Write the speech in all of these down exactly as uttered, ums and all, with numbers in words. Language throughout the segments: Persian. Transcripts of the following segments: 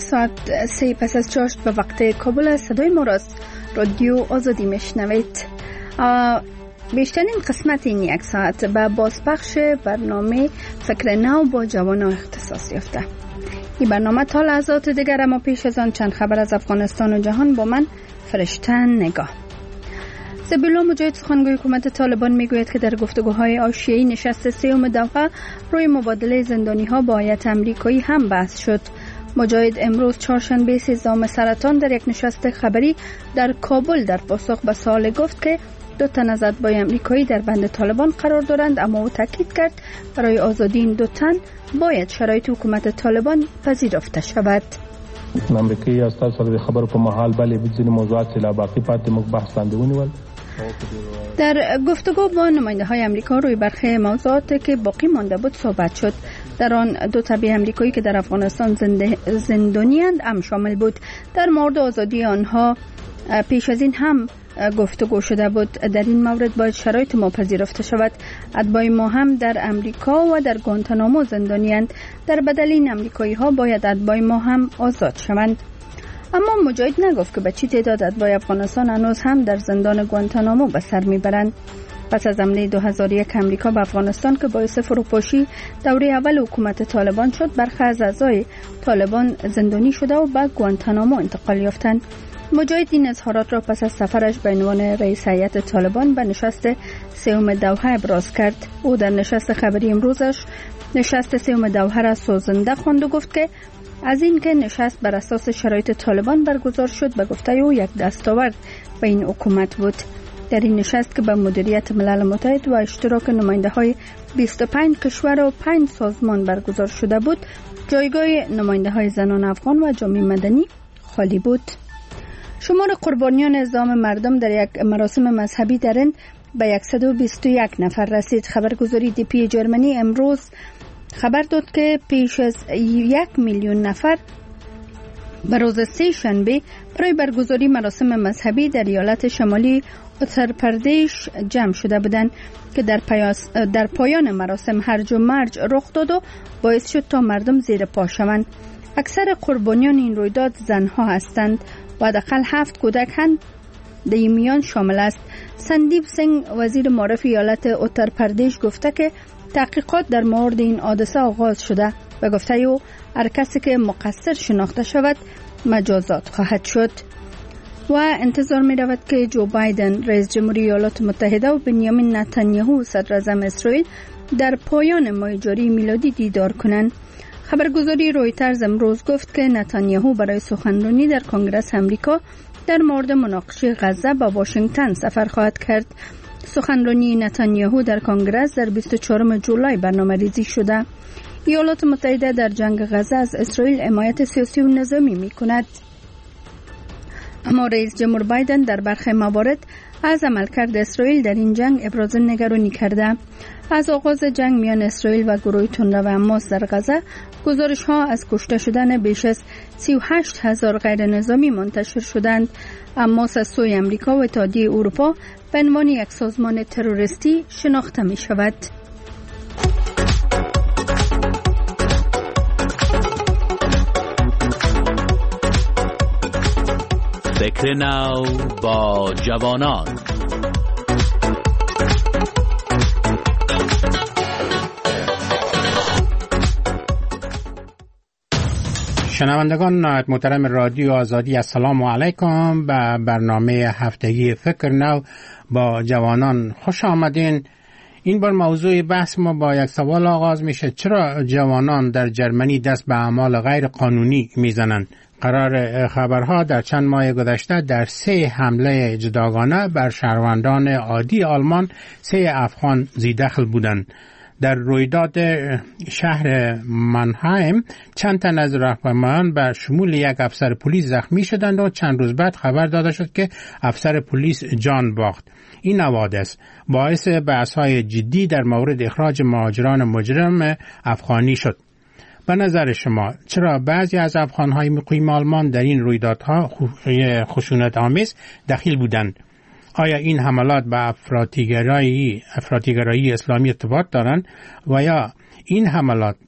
ساعت سه پس از چاشت به وقت کابل صدای ما راست. رادیو آزادی میشنوید. بیشترین قسمت این یک ساعت به بازپخش برنامه فکر نو با جوانان اختصاص یافته. این برنامه تا لحظات دیگر، اما پیش از آن چند خبر از افغانستان و جهان با من فرشته نگاه. زبیلا مجاهد سخنگوی حکومت طالبان میگوید که در گفتگوهای حاشیه‌ای نشست سوم دوحه روی مبادله زندانی ها با هیئت آمریکایی هم بحث شد. مجاهد امروز چهارشنبه سیزدهم سرطان در یک نشست خبری در کابل در پاسخ به سوال گفت که دو تن از اتباع آمریکایی در بند طالبان قرار دارند، اما او تاکید کرد برای آزادی این دو تن باید شرایط حکومت طالبان پذیرفته شود. آمریکایی استاد سره خبر په محل بلې بځینې موضوعات لا باقی پاتې موږ بحث لاندې ونیول. در گفتگو با نماینده های امریکا روی برخی موضوعاتی که باقی مانده بود صحبت شد. در آن دو تبع امریکایی که در افغانستان زندانی اند هم شامل بود. در مورد آزادی آنها پیش از این هم گفتگو شده بود. در این مورد باید شرایط ما پذیرفته شود. اتباع ما هم در امریکا و در گوانتانامو زندانی اند. در بدل این امریکایی ها باید اتباع ما هم آزاد شوند. اما مجاهد نگفت که به چه تعداد اتباع افغانستان هنوز هم در زندان گوانتانامو به سر میبرند. پس از حمله دو هزار و یک امریکا به افغانستان که باعث فروپاشی دوره اول حکومت طالبان شد، برخی از اعضای طالبان زندانی شده و به گوانتانامو انتقال یافتند. مجاهد این اظهارات را پس از سفرش به عنوان رئیس هیئت طالبان به نشست سوم دوحه ابراز کرد. او در نشست خبری امروزش نشست سوم دوحه را سوزنده خواند و گفت که از این که نشست بر اساس شرایط طالبان برگزار شد به گفته او یک دستاورد به این حکومت بود. در این نشست که به مدیریت ملل متحد و اشتراک نماینده های بیست و پنج کشور و پنج سازمان برگزار شده بود، جایگاه نماینده های زنان افغان و جامعه مدنی خالی بود. شمار قربانیان اعدام مردم در یک مراسم مذهبی در هند به صد و بیست و یک نفر رسید. خبرگزاری دی پی جرمنی امروز خبر داد که پیش از یک میلیون نفر به روز سه شنبه برای برگزاری مراسم مذهبی در ایالت شمالی اتر پردیش جمع شده بودند که در, در پایان مراسم هرج و مرج رخ داد و باعث شد تا مردم زیر پا شوند. اکثر قربانیان این رویداد زنها هستند و حداقل هفت کودک هم در این میان شامل است. سندیپ سنگ وزیر معارف ایالت اتر پردیش گفته که تحقیقات در مورد این حادثه آغاز شده و گفته او هر کسی که مقصر شناخته شود مجازات خواهد شد. و انتظار می رود که جو بایدن رئیس جمهوری ایالات متحده و بنیامین نتانیاهو صدر اعظم اسرائیل در پایان ماه جاری میلادی دیدار کنند. خبرگزاری رویترز امروز گفت که نتانیاهو برای سخنرانی در کنگره آمریکا در مورد مناقشه غزه به واشنگتن سفر خواهد کرد. سخنرانی نتانیاهو در کنگره در بیست و چهارم جولای برنامه‌ریزی شده. ایالات متحده در جنگ غزه از اسرائیل حمایت سیاسی و نظامی می‌کند. اما رئیس جمهور بایدن در برخی موارد از عملکرد اسرائیل در این جنگ ابراز نگرانی کرده. از آغاز جنگ میان اسرائیل و گروه تندرو حماس در غزه گزارش‌ها از کشته شدن بیش از سی و هشت هزار غیر نظامی منتشر شدند. حماس از سوی امریکا و اتحادیه اروپا به عنوان یک سازمان تروریستی شناخته می شود. فکر نو با جوانان. شنوندگان نهایت محترم رادیو آزادی، السلام علیکم. به برنامه هفتگی فکر نو با جوانان خوش آمدین. این بار موضوع بحث ما با یک سوال آغاز میشه: چرا جوانان در جرمنی دست به اعمال غیر قانونی میزنند؟ قرار خبرها در چند ماه گذشته در سه حمله جداگانه بر شهروندان عادی آلمان سه افغان زیدخل بودند. در رویداد شهر منهایم چند تن از راهپیمایان به شمول یک افسر پلیس زخمی شدند و چند روز بعد خبر داده شد که افسر پلیس جان باخت. این حوادث باعث بحث‌های جدی در مورد اخراج مهاجران مجرم افغانی شد. به نظر شما چرا بعضی از افغان‌های مقیم آلمان در این رویدادها خشونت آمیز دخیل بودند؟ آیا این حملات به افراطیگرایی افراطیگرایی اسلامی ارتباط دارند و یا این حملات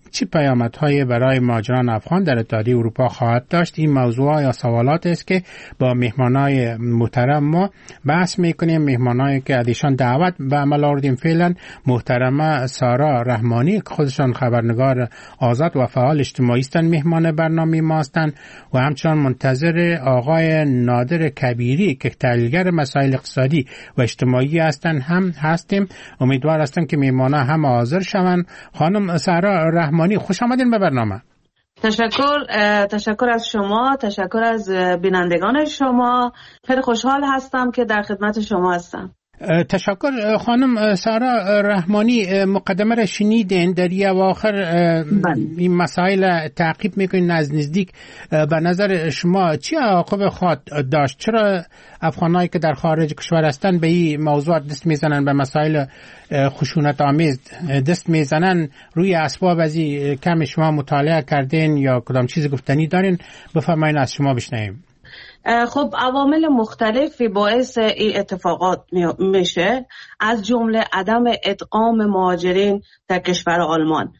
چه پیامدهای برای مهاجران افغان در اتحادیه اروپا خواهد داشت؟ این موضوع یا سوالات است که با مهمانای محترم ما بحث میکنیم. مهمانایی که ازشان دعوت به عمل آوردیم فعلا محترمه سارا رحمانی که خودشان خبرنگار آزاد و فعال اجتماعی هستند، مهمان برنامه ما هستند، و همچنان منتظر آقای نادر کبیری که تحلیلگر مسائل اقتصادی و اجتماعی هستند هم هستیم. امیدوار هستم که مهمانا هم حاضر شوند. خانم سارا رحمانی، خوش آمدین به برنامه. تشکر تشکر از شما، تشکر از بینندگان شما. خیلی خوشحال هستم که در خدمت شما هستم. تشکر. خانم سارا رحمانی، مقدمه را شنیدین، در یه اواخر این مسائل تعقیب میکنین از نزدیک. به نظر شما چی عواقب خواهد داشت؟ چرا افغانایی که در خارج کشور هستند به این موضوع دست میزنن، به مسائل خشونت آمیز دست میزنن؟ روی اسباب از این کم شما مطالعه کردین یا کدام چیز گفتنی دارین؟ بفرمایین از شما بشنویم. خب عوامل مختلفی باعث این اتفاقات میشه، از جمله عدم ادغام مهاجرین در کشور آلمان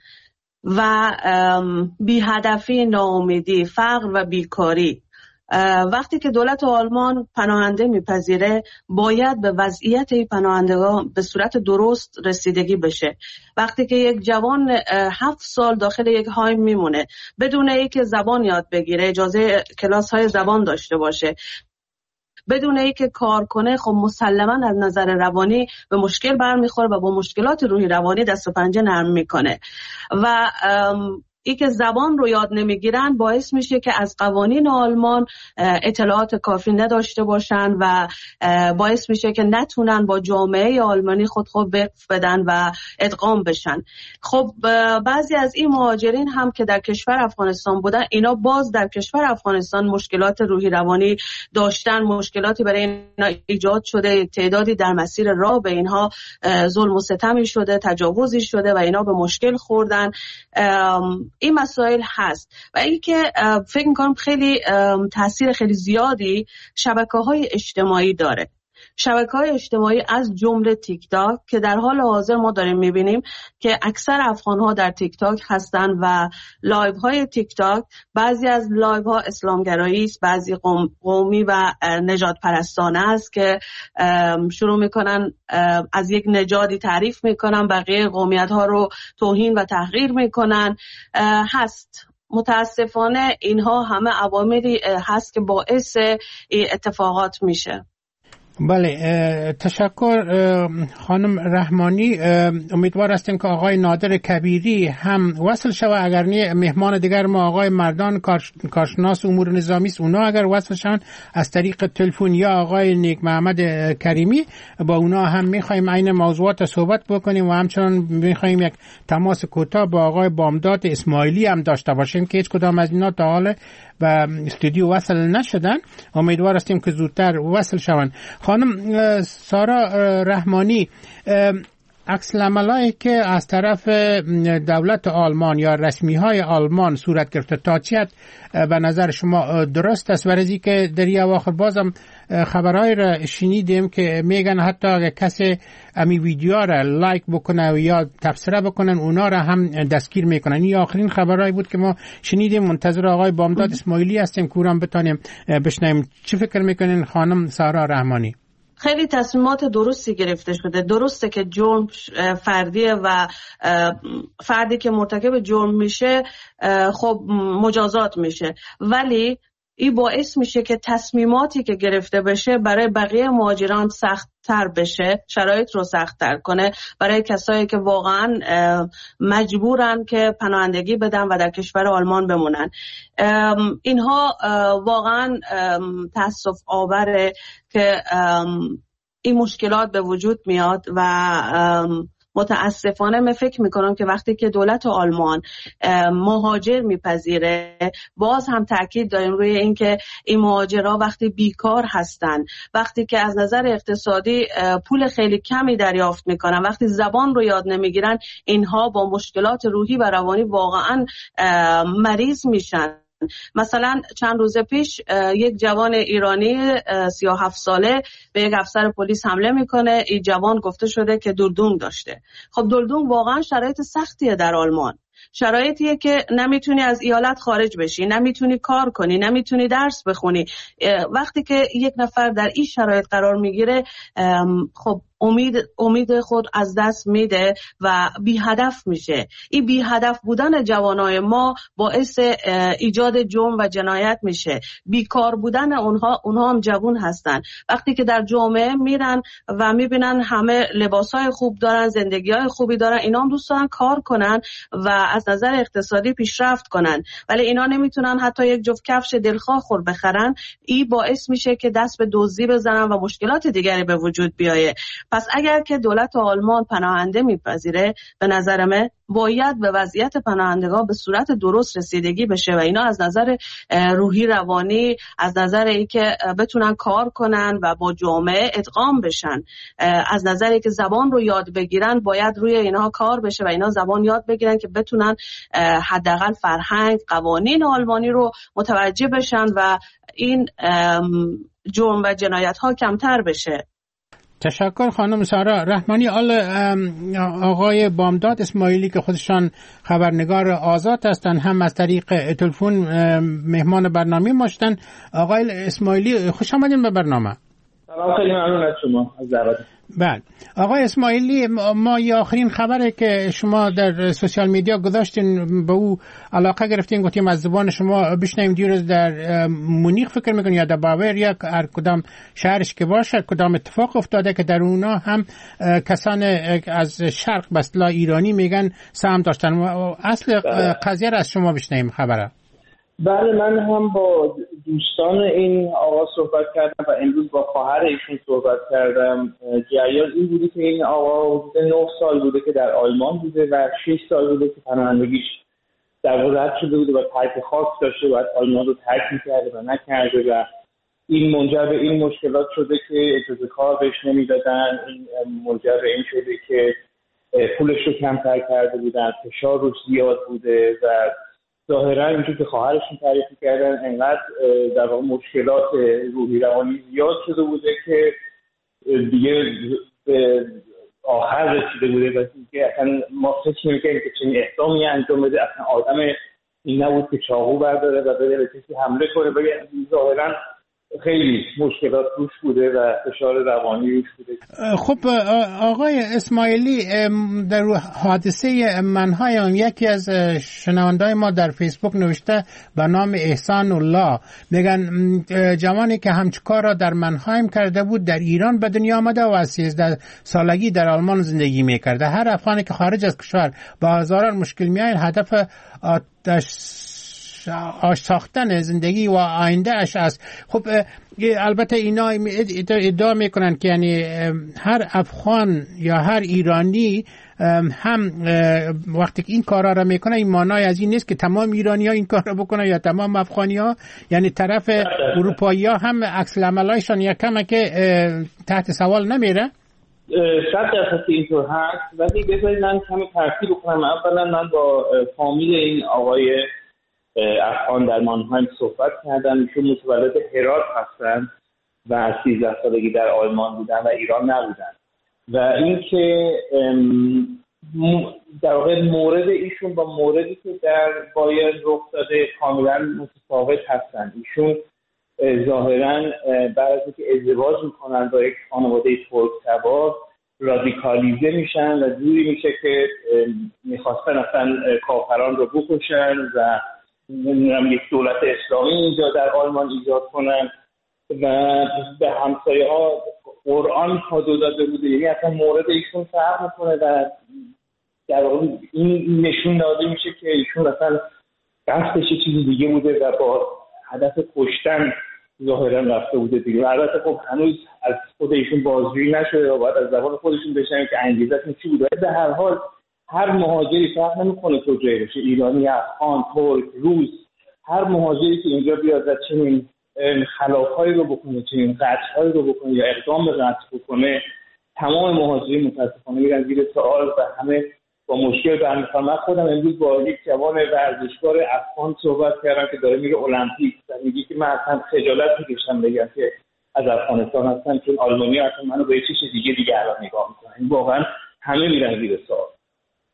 و بی‌هدفی، ناامیدی، فقر و بیکاری. وقتی که دولت آلمان پناهنده میپذیره باید به وضعیت این پناهندگان به صورت درست رسیدگی بشه. وقتی که یک جوان هفت سال داخل یک هایم میمونه بدون اینکه زبان یاد بگیره، اجازه کلاس های زبان داشته باشه، بدون اینکه کار کنه، خب مسلماً از نظر روانی به مشکل برمیخوره و با مشکلات روحی روانی دست و پنجه نرم میکنه. و ای که زبان رو یاد نمیگیرن باعث میشه که از قوانین آلمان اطلاعات کافی نداشته باشن و باعث میشه که نتونن با جامعه آلمانی خود خود وقف بدن و ادغام بشن. خب بعضی از این مهاجرین هم که در کشور افغانستان بودن، اینا باز در کشور افغانستان مشکلات روحی روانی داشتن، مشکلاتی برای اینا ایجاد شده، تعدادی در مسیر راه به اینها ظلم و ستمی شده، تجاوزی شده و اینا به مشکل خوردن. این مسائل هست و این که فکر میکنم خیلی تاثیر خیلی زیادی شبکه‌های اجتماعی داره. شبکه‌های اجتماعی از جمله تیک تاک که در حال حاضر ما داریم میبینیم که اکثر افغان‌ها در تیک تاک هستن و لایوهای تیک تاک، بعضی از لایوها اسلامگرایی است، بعضی قوم، قومی و نژاد پرستانه است که شروع میکنن از یک نژادی تعریف میکنن، بقیه قومیت‌ها رو توهین و تحقیر میکنن. هست متاسفانه اینها همه عواملی هست که باعث اتفاقات میشه. بله، تشکر خانم رحمانی. امیدوار هستیم که آقای نادر کبیری هم وصل شود. اگر نه مهمان دیگر ما آقای مردان کارشناس امور نظامی است، اونا اگر وصل شن از طریق تلفن، یا آقای نیک محمد کریمی، با اونا هم میخوایم این موضوعات صحبت بکنیم و همچنان میخوایم یک تماس کوتاه با آقای بامداد اسماعیلی هم داشته باشیم که هیچ کدام از اینا تا حالا و استودیو وصل نشدن. امیدوار هستیم که زودتر وصل شوند. خانم سارا رحمانی، عکس العملایی که از طرف دولت آلمان یا رسمی های آلمان صورت گرفته تا چی حد به نظر شما درست است؟ ورزی که در این اواخر بازم خبرهای را شنیدیم که میگن حتی اگه کسی امی ویدیو را لایک بکنه یا تبصره بکنن اونا را هم دستگیر میکنن. این آخرین خبرهایی بود که ما شنیدیم. منتظر آقای بامداد اسماعیلی هستیم که اونم بتونیم بشنویم. چی فکر میکنین خانم سارا رحمانی؟ خیلی تصمیمات درستی گرفته شده. درسته که جرم فردیه و فردی که مرتکب جرم میشه خب مجازات میشه، ولی این باعث میشه که تصمیماتی که گرفته بشه برای بقیه مهاجران سخت تر بشه، شرایط رو سخت تر کنه برای کسایی که واقعا مجبورن که پناهندگی بدن و در کشور آلمان بمونن. اینها واقعا تأسف آوره که این مشکلات به وجود میاد و متاسفانه من فکر میکنم که وقتی که دولت آلمان مهاجر میپذیره، باز هم تاکید داریم روی این که این مهاجرها وقتی بیکار هستن، وقتی که از نظر اقتصادی پول خیلی کمی دریافت میکنن، وقتی زبان رو یاد نمیگیرن، اینها با مشکلات روحی و روانی واقعا مریض میشن. مثلا چند روز پیش یک جوان ایرانی سی و هفت ساله به یک افسر پلیس حمله میکنه. این جوان گفته شده که دلدوم داشته. خب دلدوم واقعا شرایط سختیه در آلمان. شرایطیه که نمیتونی از ایالت خارج بشی، نمیتونی کار کنی، نمیتونی درس بخونی. وقتی که یک نفر در این شرایط قرار میگیره خب امید امید خود از دست میده و بی هدف میشه. این بی هدف بودن جوانای ما باعث ایجاد جرم و جنایت میشه. بیکار بودن اونها اونها هم جوان هستن. وقتی که در جامعه میرن و میبینن همه لباسای خوب دارن، زندگیای خوبی دارن، اینا هم دوست دارن کار کنن و از نظر اقتصادی پیشرفت کنن، ولی اینا نمیتونن حتی یک جفت کفش دلخواه خور بخرن. این باعث میشه که دست به دزدی بزنن و مشکلات دیگری به وجود بیایه. پس اگر که دولت آلمان پناهنده میپذیره، به نظر من باید به وضعیت پناهندگان به صورت درست رسیدگی بشه و اینا از نظر روحی روانی، از نظر اینکه بتونن کار کنن و با جامعه ادغام بشن، از نظر اینکه زبان رو یاد بگیرن، باید روی اینها کار بشه و اینا زبان یاد بگیرن که بتونن حداقل فرهنگ، قوانین آلمانی رو متوجه بشن و این جرم و جنایت ها کمتر بشه. تشکر خانم سارا رحمانی. آل آقای بامداد اسماعیلی که خودشان خبرنگار آزاد هستند، هم از طریق تلفن مهمان برنامه ما شدن. آقای اسماعیلی خوش آمدین به برنامه. سلام، خیلی ممنون از شما از دعوت. بله آقای اسماعیلی، ما یه آخرین خبره که شما در سوشال میدیا گذاشتین به او علاقه گرفتین، گفتیم از زبان شما بشنویم. دیروز در مونیخ فکر میکنم یا در باور یا هر کدام شهرش که باشه کدام اتفاق افتاده که در اونا هم کسان از شرق به اصطلاح ایرانی میگن سهم داشتن. اصل قضیه را از شما بشنویم خبره. بله، من هم با دوستان این آقا صحبت کردم و امروز با خواهر ایشون صحبت کردم. جریان این بوده که این آقا حدود نه سال بوده که در آلمان بوده و شش سال بوده که پناهندگیش در واقع رد شده بوده و ترک خاص داشته و آلمان رو ترک می‌کرده و نکرده و این منجر به این مشکلات شده که اجازه کار بهش نمیدادن. این منجر به این شده که پولش رو کمتر کرده بودن، فشار روش زیاد بوده و ظاهرا اینجور که خواهرشون تعریف کردن انقدر در واقع مشکلات روحی روانی زیاد شده بوده که دیگه به آخر رسیده بوده و دیگه اصلا ما فکر نمی‌کردیم که چنین اقدامی انجام بده. اصلا آدم این نبود که چاقو برداره و بده به کسی حمله کنه. بگه ظاهرا خیلی مشکلات روش بوده و فشار روانی روش بوده. خب آقای اسماعیلی، در حادثه منهای یکی از شنوندای ما در فیسبوک نوشته به نام احسان الله، میگن جوانی که همچکار را در منهایم کرده بود در ایران به دنیا آمده و از سیزده سالگی در آلمان زندگی میکرده. هر افغانی که خارج از کشور با هزاران مشکل میاد، هدف آتش آش ساختن زندگی و آینده اش است. خب البته اینا ادعا میکنن که یعنی هر افغان یا هر ایرانی هم وقتی که این کارا را میکنه این معنای از این نیست که تمام ایرانی ها این کار را بکنن یا تمام افغانی ها، یعنی طرف اروپایی ها هم عکس العملایشان یکمه که تحت سوال نمیره. صد درصد اینطور هست، ولی بذارید من کمی ترتیب بکنم. اولا من با فامیل این آقای افغان در مانهایم صحبت کردم. ایشون متولد هرات هستن و از سیزده سالگی در آلمان بودن و ایران نبودن و اینکه در واقع مورد ایشون با موردی که در بایرن رخ داده کاملا متفاوت هستن. ایشون ظاهرا بعد از اینکه ازدواج میکنن با یک خانواده ترک‌تبار رادیکالیزه میشن و جوری میشه که میخواستن اصلا کافران رو بکشن و نمیدونم یک دولت اسلامی اینجا در آلمان ایجاد کنن و به همسایه ها قرآن کادو داده بوده. یعنی اصلا مورد ایشون فرق میکنه و در واقع این نشون داده میشه که ایشون اصلا قصدش چیزی دیگه بوده و با هدف کشتن ظاهرا رفته بوده دیگه. البته خب هنوز از خود ایشون بازجویی نشده و باید از زبان خودشون بشنویم که انگیزه‌شون چی بوده. به هر حال هر مهاجری فرق نمیکنه کجایی باشه، ایرانی، افغان، ترک، روس، هر مهاجری که اینجا بیاد و چنین خلافایی رو بکنه، چنین قتل‌هایی رو بکنه یا اقدام به قتل بکنه، تمام مهاجرین متاسفانه میرن زیر سوال و همه با مشکل برمیخوان. من خودم امروز با یک جوان ورزشکار افغان صحبت کردم که داره میره المپیک و میگه که من اصلا خجالت میکشم بگم که از افغانستان هستم چون آلمانی اصلا منو به چیز دیگه دیگه الان نگاه میکنن. واقعا همه میرن زیر سوال.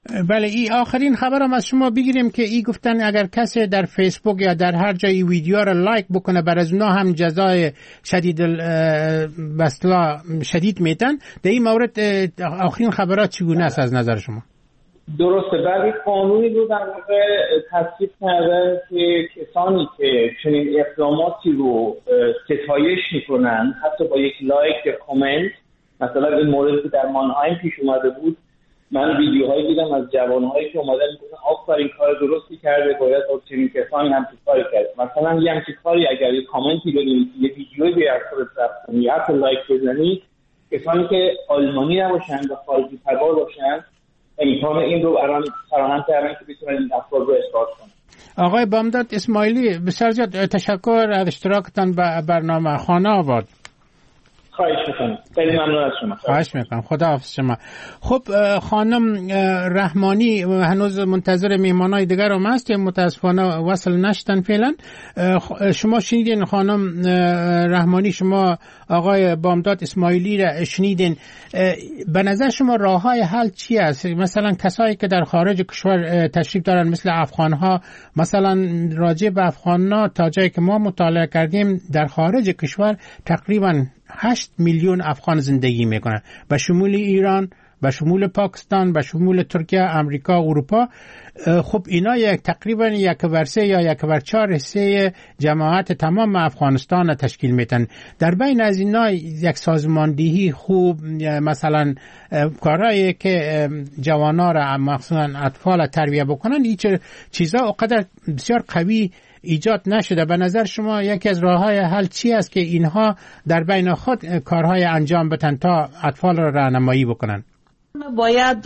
بله، این آخرین خبرم از شما بگیریم که ای گفتن اگر کسی در فیسبوک یا در هر جای ویدیو را لایک بکنه بر از اونا هم جزای شدید بسلا شدید میتن. در این مورد آخرین خبرات چگونه است از نظر شما؟ درسته، بعد قانونی رو در واقع تصویب کردن که کسانی که چنین اقداماتی رو ستایش میکنن حتی با یک لایک یا کامنت، مثلا این موردی که در مانهایم پیش اومده بود، من ویدیوهایی دیدم از جوانهایی که اومدن میگن آفرین کار درستی کرده، باید با چنین کسانی هم کاری کرد. مثلا یه همچین کاری اگر یه کامنتی بنویسی، یه ویدیویی به خودت ضبط کنی یا حتی لایک بزنی، کسانی که آلمانی نباشن و خارجی تبار باشن امکان این رو الان فراهم کردن که بتونن این افراد رو اخراج کنن. آقای بامداد اسماعیلی، بسیار زیاد تشکر از اشتراکتان به برنامه خانه آباد. خواهش میکنم، خیلی ممنون از شما. خواهش میکنم، خدا حافظ شما. خب خانم رحمانی هنوز منتظر میهمانای دیگر هم هستیم، متاسفانه وصل نشدن فعلا. شما شنیدین خانم رحمانی، شما آقای بامداد اسماعیلی را شنیدین. به نظر شما راههای حل چی است؟ مثلا کسایی که در خارج کشور تشریف دارن مثل افغانها، مثلا راجع به افغانها تا جایی که ما مطالعه کردیم در خارج کشور تقریبا هشت میلیون افغان زندگی میکنن، به شمول ایران، به شمول پاکستان، به شمول ترکیه، امریکا، اروپا. خب اینا یک تقریبا یک ورسه یا یک ور چهار حصه جماعت تمام افغانستان تشکیل میتن. در بین از اینا یک سازماندهی خوب، مثلا کارهایی که جوانا را مخصوصا اطفال تربیت بکنن، این چیزا اونقدر بسیار قوی ایجاد نشده. به نظر شما یکی از راههای حل چی است که اینها در بین خود کارهای انجام بدن تا اطفال را راهنمایی بکنن؟ باید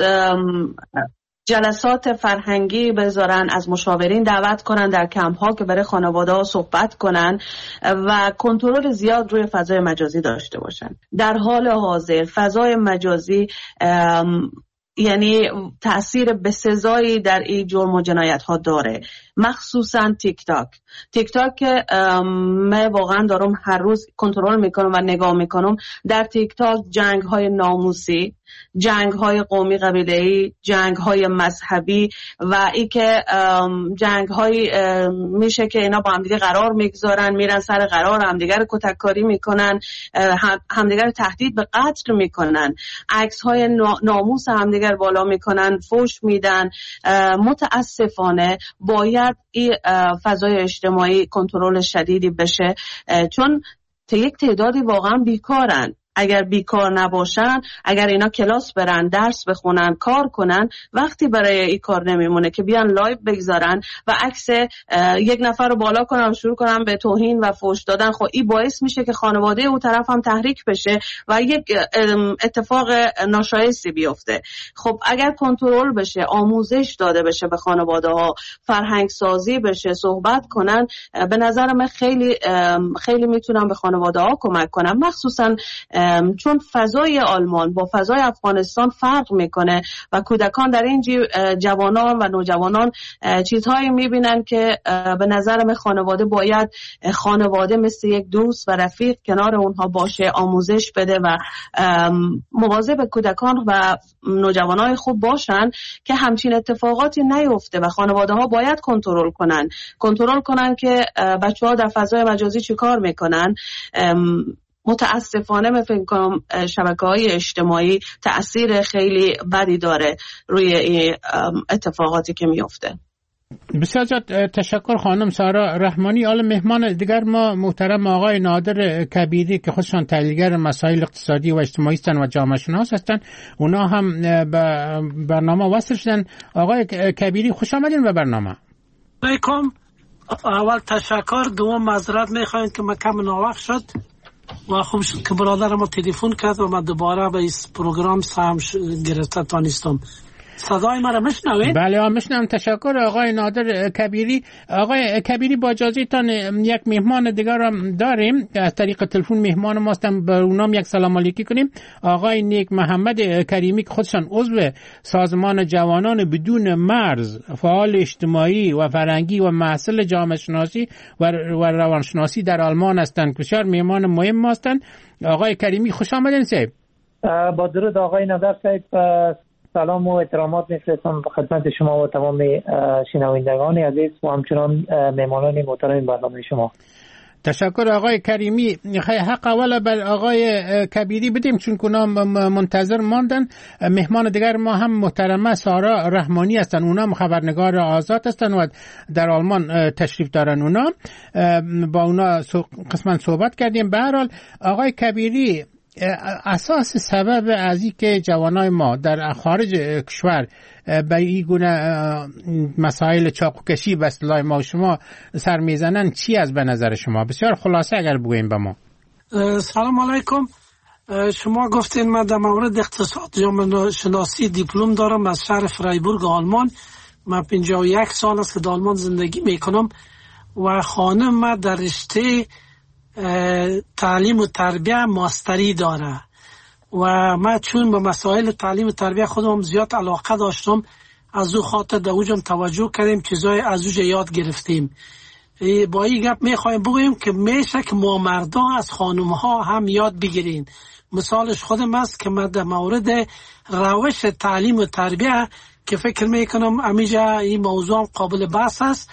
جلسات فرهنگی بذارن، از مشاورین دعوت کنن در کمپ ها که برای خانواده ها صحبت کنن و کنترل زیاد روی فضای مجازی داشته باشن. در حال حاضر فضای مجازی یعنی تأثیر بسزایی در این جرم و جنایت ها داره، مخصوصا تیک تاک. تیک تاک که من واقعا دارم هر روز کنترل میکنم و نگاه میکنم. در تیک تاک جنگ های ناموسی، جنگ های قومی قبیله‌ای، جنگ های مذهبی و ای که جنگ های میشه که اینا با همدیگه قرار میگذارن، میرن سر قرار، همدیگه رو کتککاری میکنن، همدیگه رو تهدید به قتل میکنن، عکس های ناموس همدیگه رو بالا میکنن، فوش میدن. متاسفانه باید این فضای اجتماعی کنترل شدیدی بشه، چون یک تعدادی واقعا بیکارن. اگر بیکار نباشن، اگر اینا کلاس برن، درس بخونن، کار کنن، وقتی برای این کار نمیمونه که بیان لایو بگذارن و عکس یک نفر رو بالا کنن و شروع کنن به توهین و فحش دادن. خب این باعث میشه که خانواده اون طرف هم تحریک بشه و یک اتفاق ناشایستی بیفته. خب اگر کنترل بشه، آموزش داده بشه به خانواده ها، فرهنگ سازی بشه، صحبت کنن، به نظر من خیلی خیلی میتونن به خانواده ها کمک کنن، مخصوصا چون فضای آلمان با فضای افغانستان فرق میکنه و کودکان در این جوانان و نوجوانان چیزهایی میبینن که به نظر من خانواده باید خانواده مثل یک دوست و رفیق کنار اونها باشه، آموزش بده و مواظب کودکان و نوجوانای خوب باشن که همچین اتفاقاتی نیفته و خانواده ها باید کنترل کنن کنترل کنن که بچه ها در فضای مجازی چی کار میکنن. متاسفانه من فکر کنم شبکه‌های اجتماعی تأثیر خیلی بدی داره روی این اتفاقاتی که میفته. بسیار تشکر خانم سارا رحمانی. حالا مهمان دیگر ما محترم آقای نادر کبیری که خودشان تحلیلگر مسائل اقتصادی و اجتماعی هستند و جامعه شناس هستند، اونا هم به برنامه وصل شدن. آقای کبیری خوش آمدین به برنامه. علیکم. اول تشکر، دوم معذرت میخوایم که ما کم ناوقت شد و خوب شد که برادر ما تلفن کرد و من دوباره به این پروگرام سهم گرفته تانستم. صدای ما را میشنوید؟ بله میشنوم. تشکر آقای نادر کبیری. آقای کبیری با اجازهتان یک مهمان دیگر هم داریم از طریق تلفن. مهمان ما هستن، به اونام یک سلام علیکی کنیم. آقای نیک محمد کریمی که خودشان عضو سازمان جوانان بدون مرز، فعال اجتماعی و فرهنگی و محصل جامعه شناسی و روانشناسی در آلمان هستند، بسیار مهمان مهم هستند. آقای کریمی خوش آمدین. صاحب با درود آقای نادر صاحب، سلام و احترامات میفرستم خدمت شما و تمام شنوندگان عزیز و همچنان مهمانان محترم برنامه شما. تشکر آقای کریمی. حق اول بر آقای کبیری بدیم چون اونا منتظر ماندن. مهمان دیگر ما هم محترمه سارا رحمانی هستن، اونا خبرنگار آزاد هستن و در آلمان تشریف دارن. اونا با اونا قسما صحبت کردیم. به هر حال آقای کبیری، اساس سبب از این که جوانای ما در خارج کشور به این گونه مسائل چاقوکشی به اصطلاح ما و شما سر میزنن چی از به نظر شما؟ بسیار خلاصه اگر بگویم به ما. سلام علیکم. شما گفتین من در مورد اقتصاد جامعه شناسی دیپلم دارم از شهر فرایبورگ آلمان. من پنجاه و یک سال است که در آلمان زندگی میکنم و خانم من در رشته تعلیم و تربیه ماستری داره و من چون به مسائل تعلیم و تربیه خودم زیاد علاقه داشتم، از او خاطر در اوجم توجه کردیم، چیزای از اوج یاد گرفتیم. با این گپ میخوایم بگویم که میشه که ما مردان از خانم ها هم یاد بگیرین. مثالش خودم است که من در مورد روش تعلیم و تربیه که فکر میکنم امیجا این موضوع قابل بحث است،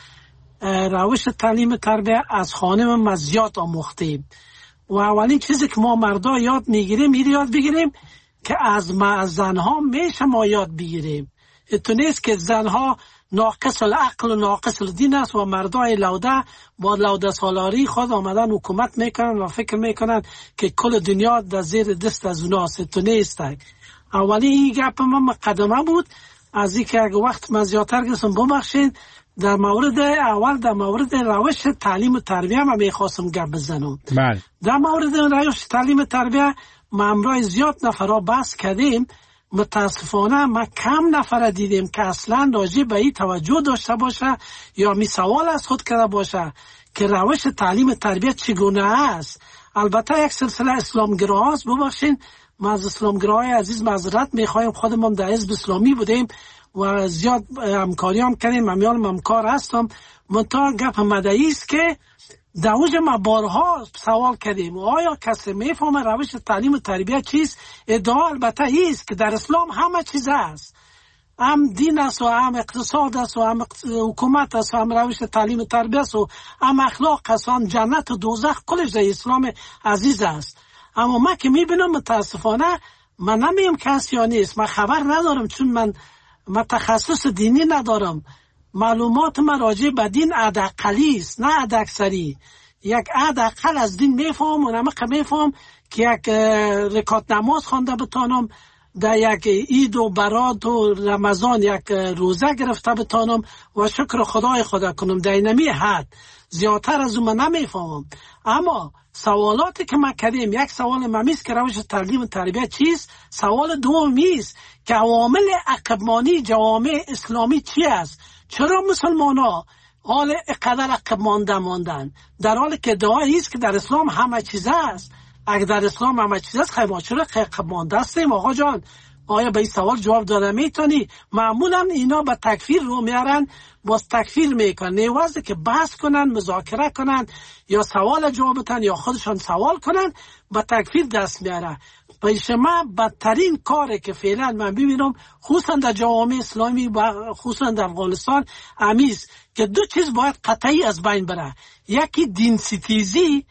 روش تعلیم و تربیه از خانم ما زیاد آموختیم و اولین چیزی که ما مردا یاد میگیریم این یاد بگیریم که از ما زنها میشه ما یاد بگیریم. تو نیست که زنها ناقص العقل و ناقص الدین است و مردای لوده با لوده سالاری خود آمدن حکومت میکنن و فکر میکنن که کل دنیا در زیر دست از اوناست. تو نیست. اولی این گپ ما مقدمه بود از اینکه اگه وقت من زیادتر گرسم ببخشین. در مورد اول در مورد روش تعلیم و تربیه من میخواستم گپ بزنم. بله. در مورد روش تعلیم و تربیه ما امروز زیاد نفرا بحث کردیم، متاسفانه ما کم نفر دیدیم که اصلا راجع به این توجه داشته باشه یا می سوال از خود کرده باشه که روش تعلیم و تربیه چگونه است. البته یک سلسله اسلامگراست، ببخشین ما از اسلامگرای عزیز معذرت میخوایم، خودمون در حزب اسلامی بودیم و زیاد همکاری هم کردیم، امیال همکار هستم. منتها گپ مدعی است که در اوج ما بارها سوال کردیم آیا کسی میفهمه روش تعلیم و تربیه چیست؟ ادعا البته است که در اسلام همه چیز است، هم دین است و هم اقتصاد است و هم حکومت است و هم روش تعلیم و تربیه است و هم اخلاق است و هم جنت و دوزخ، کلش در اسلام عزیز است. اما من که میبینم متاسفانه من نمیم کسی یا نیست، من خبر ندارم چون من من تخصص دینی ندارم، معلومات من راجع به دین حداقلی است نه حداکثری. یک حداقل از دین میفهم و نمک میفهم که یک رکعت نماز خوانده بتانم، در یک عید و برات و رمضان یک روزه گرفته بتانم و شکر خدای خدا کنم. در اینمی حد زیادتر از اون من نمیفهمم. اما سوالاتی که ما کردیم، یک سوال ممیست که روش تعلیم و تربیه چیست، سوال دومیست که عوامل عقبمانی جوامع اسلامی چی است، چرا مسلمان ها حال اقدر عقب مانده ماندن در حالی که ادعایی است که در اسلام همه چیز است. اگر در اسلام همه چیز است خیلی ما چرا عقب مانده هستیم؟ آقا جان آیا به این سوال جواب داده میتونی؟ معمولا اینا به تکفیر رو میارن، باز تکفیر میکنن، نیوازه که بحث کنن، مذاکره کنن یا سوال جواب بدن یا خودشان سوال کنن، به تکفیر دست میاره. پیش ما بدترین کاره که فعلا من ببینم خصوصا در جوامع اسلامی و خصوصا در افغانستان امیز که دو چیز باید قطعی از بین بره، یکی دین ستیزی،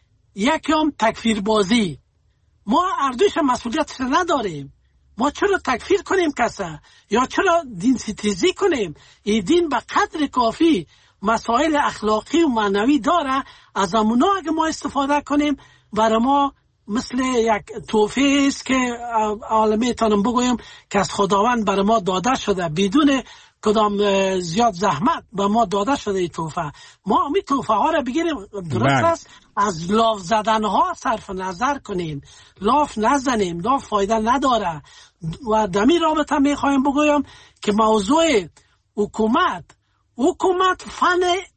یکی هم تکفیر بازی. ما اردوش مسئولیت نداریم. ما چرا تکفیر کنیم کسا یا چرا دین ستیزی کنیم؟ این دین به قدر کافی مسائل اخلاقی و معنوی داره، از امونا اگه ما استفاده کنیم برای ما مثل یک توفیه است که عالمیتانم بگویم که از خداوند برای ما داده شده، بدون کدام زیاد زحمت به ما داده شده این توفه. ما امی توفه ها را بگیریم، درست است، از لاف زدن ها صرف نظر کنیم، لاف نزنیم، لاف فایده نداره. و دمی رابطه میخوایم بگویم که موضوع حکومت حکومت فن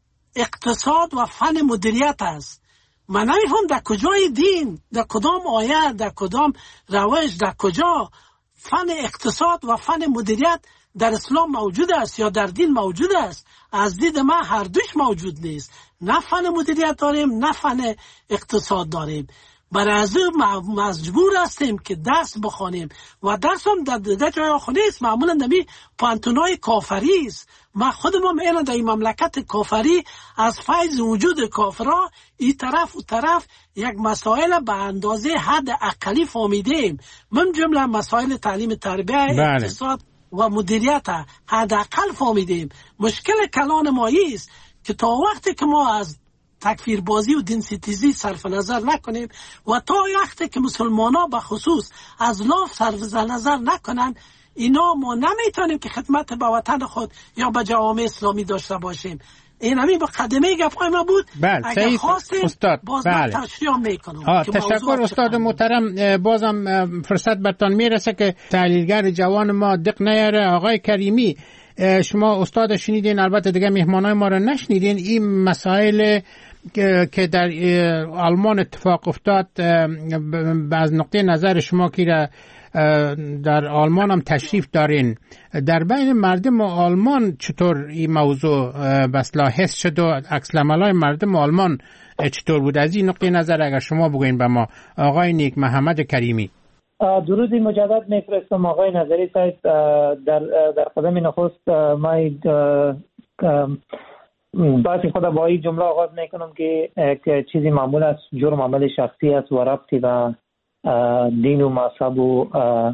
اقتصاد و فن مدیریت است. من نمیفهم در کجای دین، در کدام آیه، در کدام روش، در کجا فن اقتصاد و فن مدیریت در اسلام موجود است یا در دین موجود است. از دید من هر دوش موجود نیست، نه فن مدیریت داریم نه فن اقتصاد داریم. برای از مجبور هستیم که درس بخونیم و درس هم در دیگه جای خونه است، معمولا نمی پانتونای کافری است. ما خودم هم اینا در این مملکت کافری از فیض وجود کافرها این طرف و طرف یک مسائل به اندازه حد اقلی فهمیدیم، من جمله مسائل تعلیم تربیه اقتصاد و مدیریت حد اقل فهمیدیم. مشکل کلان ما است که تا وقتی که ما از تکفیر بازی و دین ستیزی صرف نظر نکنیم و تا وقتی که مسلمان ها به خصوص از لاف صرف نظر نکنن، اینا ما نمیتونیم که خدمت به وطن خود یا به جوامع اسلامی داشته باشیم. این همین با قدمه گپای ما بود. بله اگر خواستیم استاد باز بله. من تشریح میکنم. تشکر استاد محترم. بازم فرصت برتان میرسه که تحلیلگر جوان ما دق نیاره. آقای کریمی، شما استاد شنیدین، البته دیگه مهمانای ما رو نشنیدین. این مسائل که در آلمان اتفاق افتاد از نقطه نظر شما که در آلمان هم تشریف دارین، در بین مردم آلمان چطور این موضوع بسلا حس شد و عکس العملای مردم آلمان چطور بود؟ از این نقطه نظر اگر شما بگوین به ما. آقای نیک محمد کریمی. درود مجدد میفرستم آقای نظری صاحب. در در قدم نخست ما باید خدا با این جمله آغاز میکنم که چیزی معمول است، جرم عمل شخصی است و ربطی به دین و مذهب و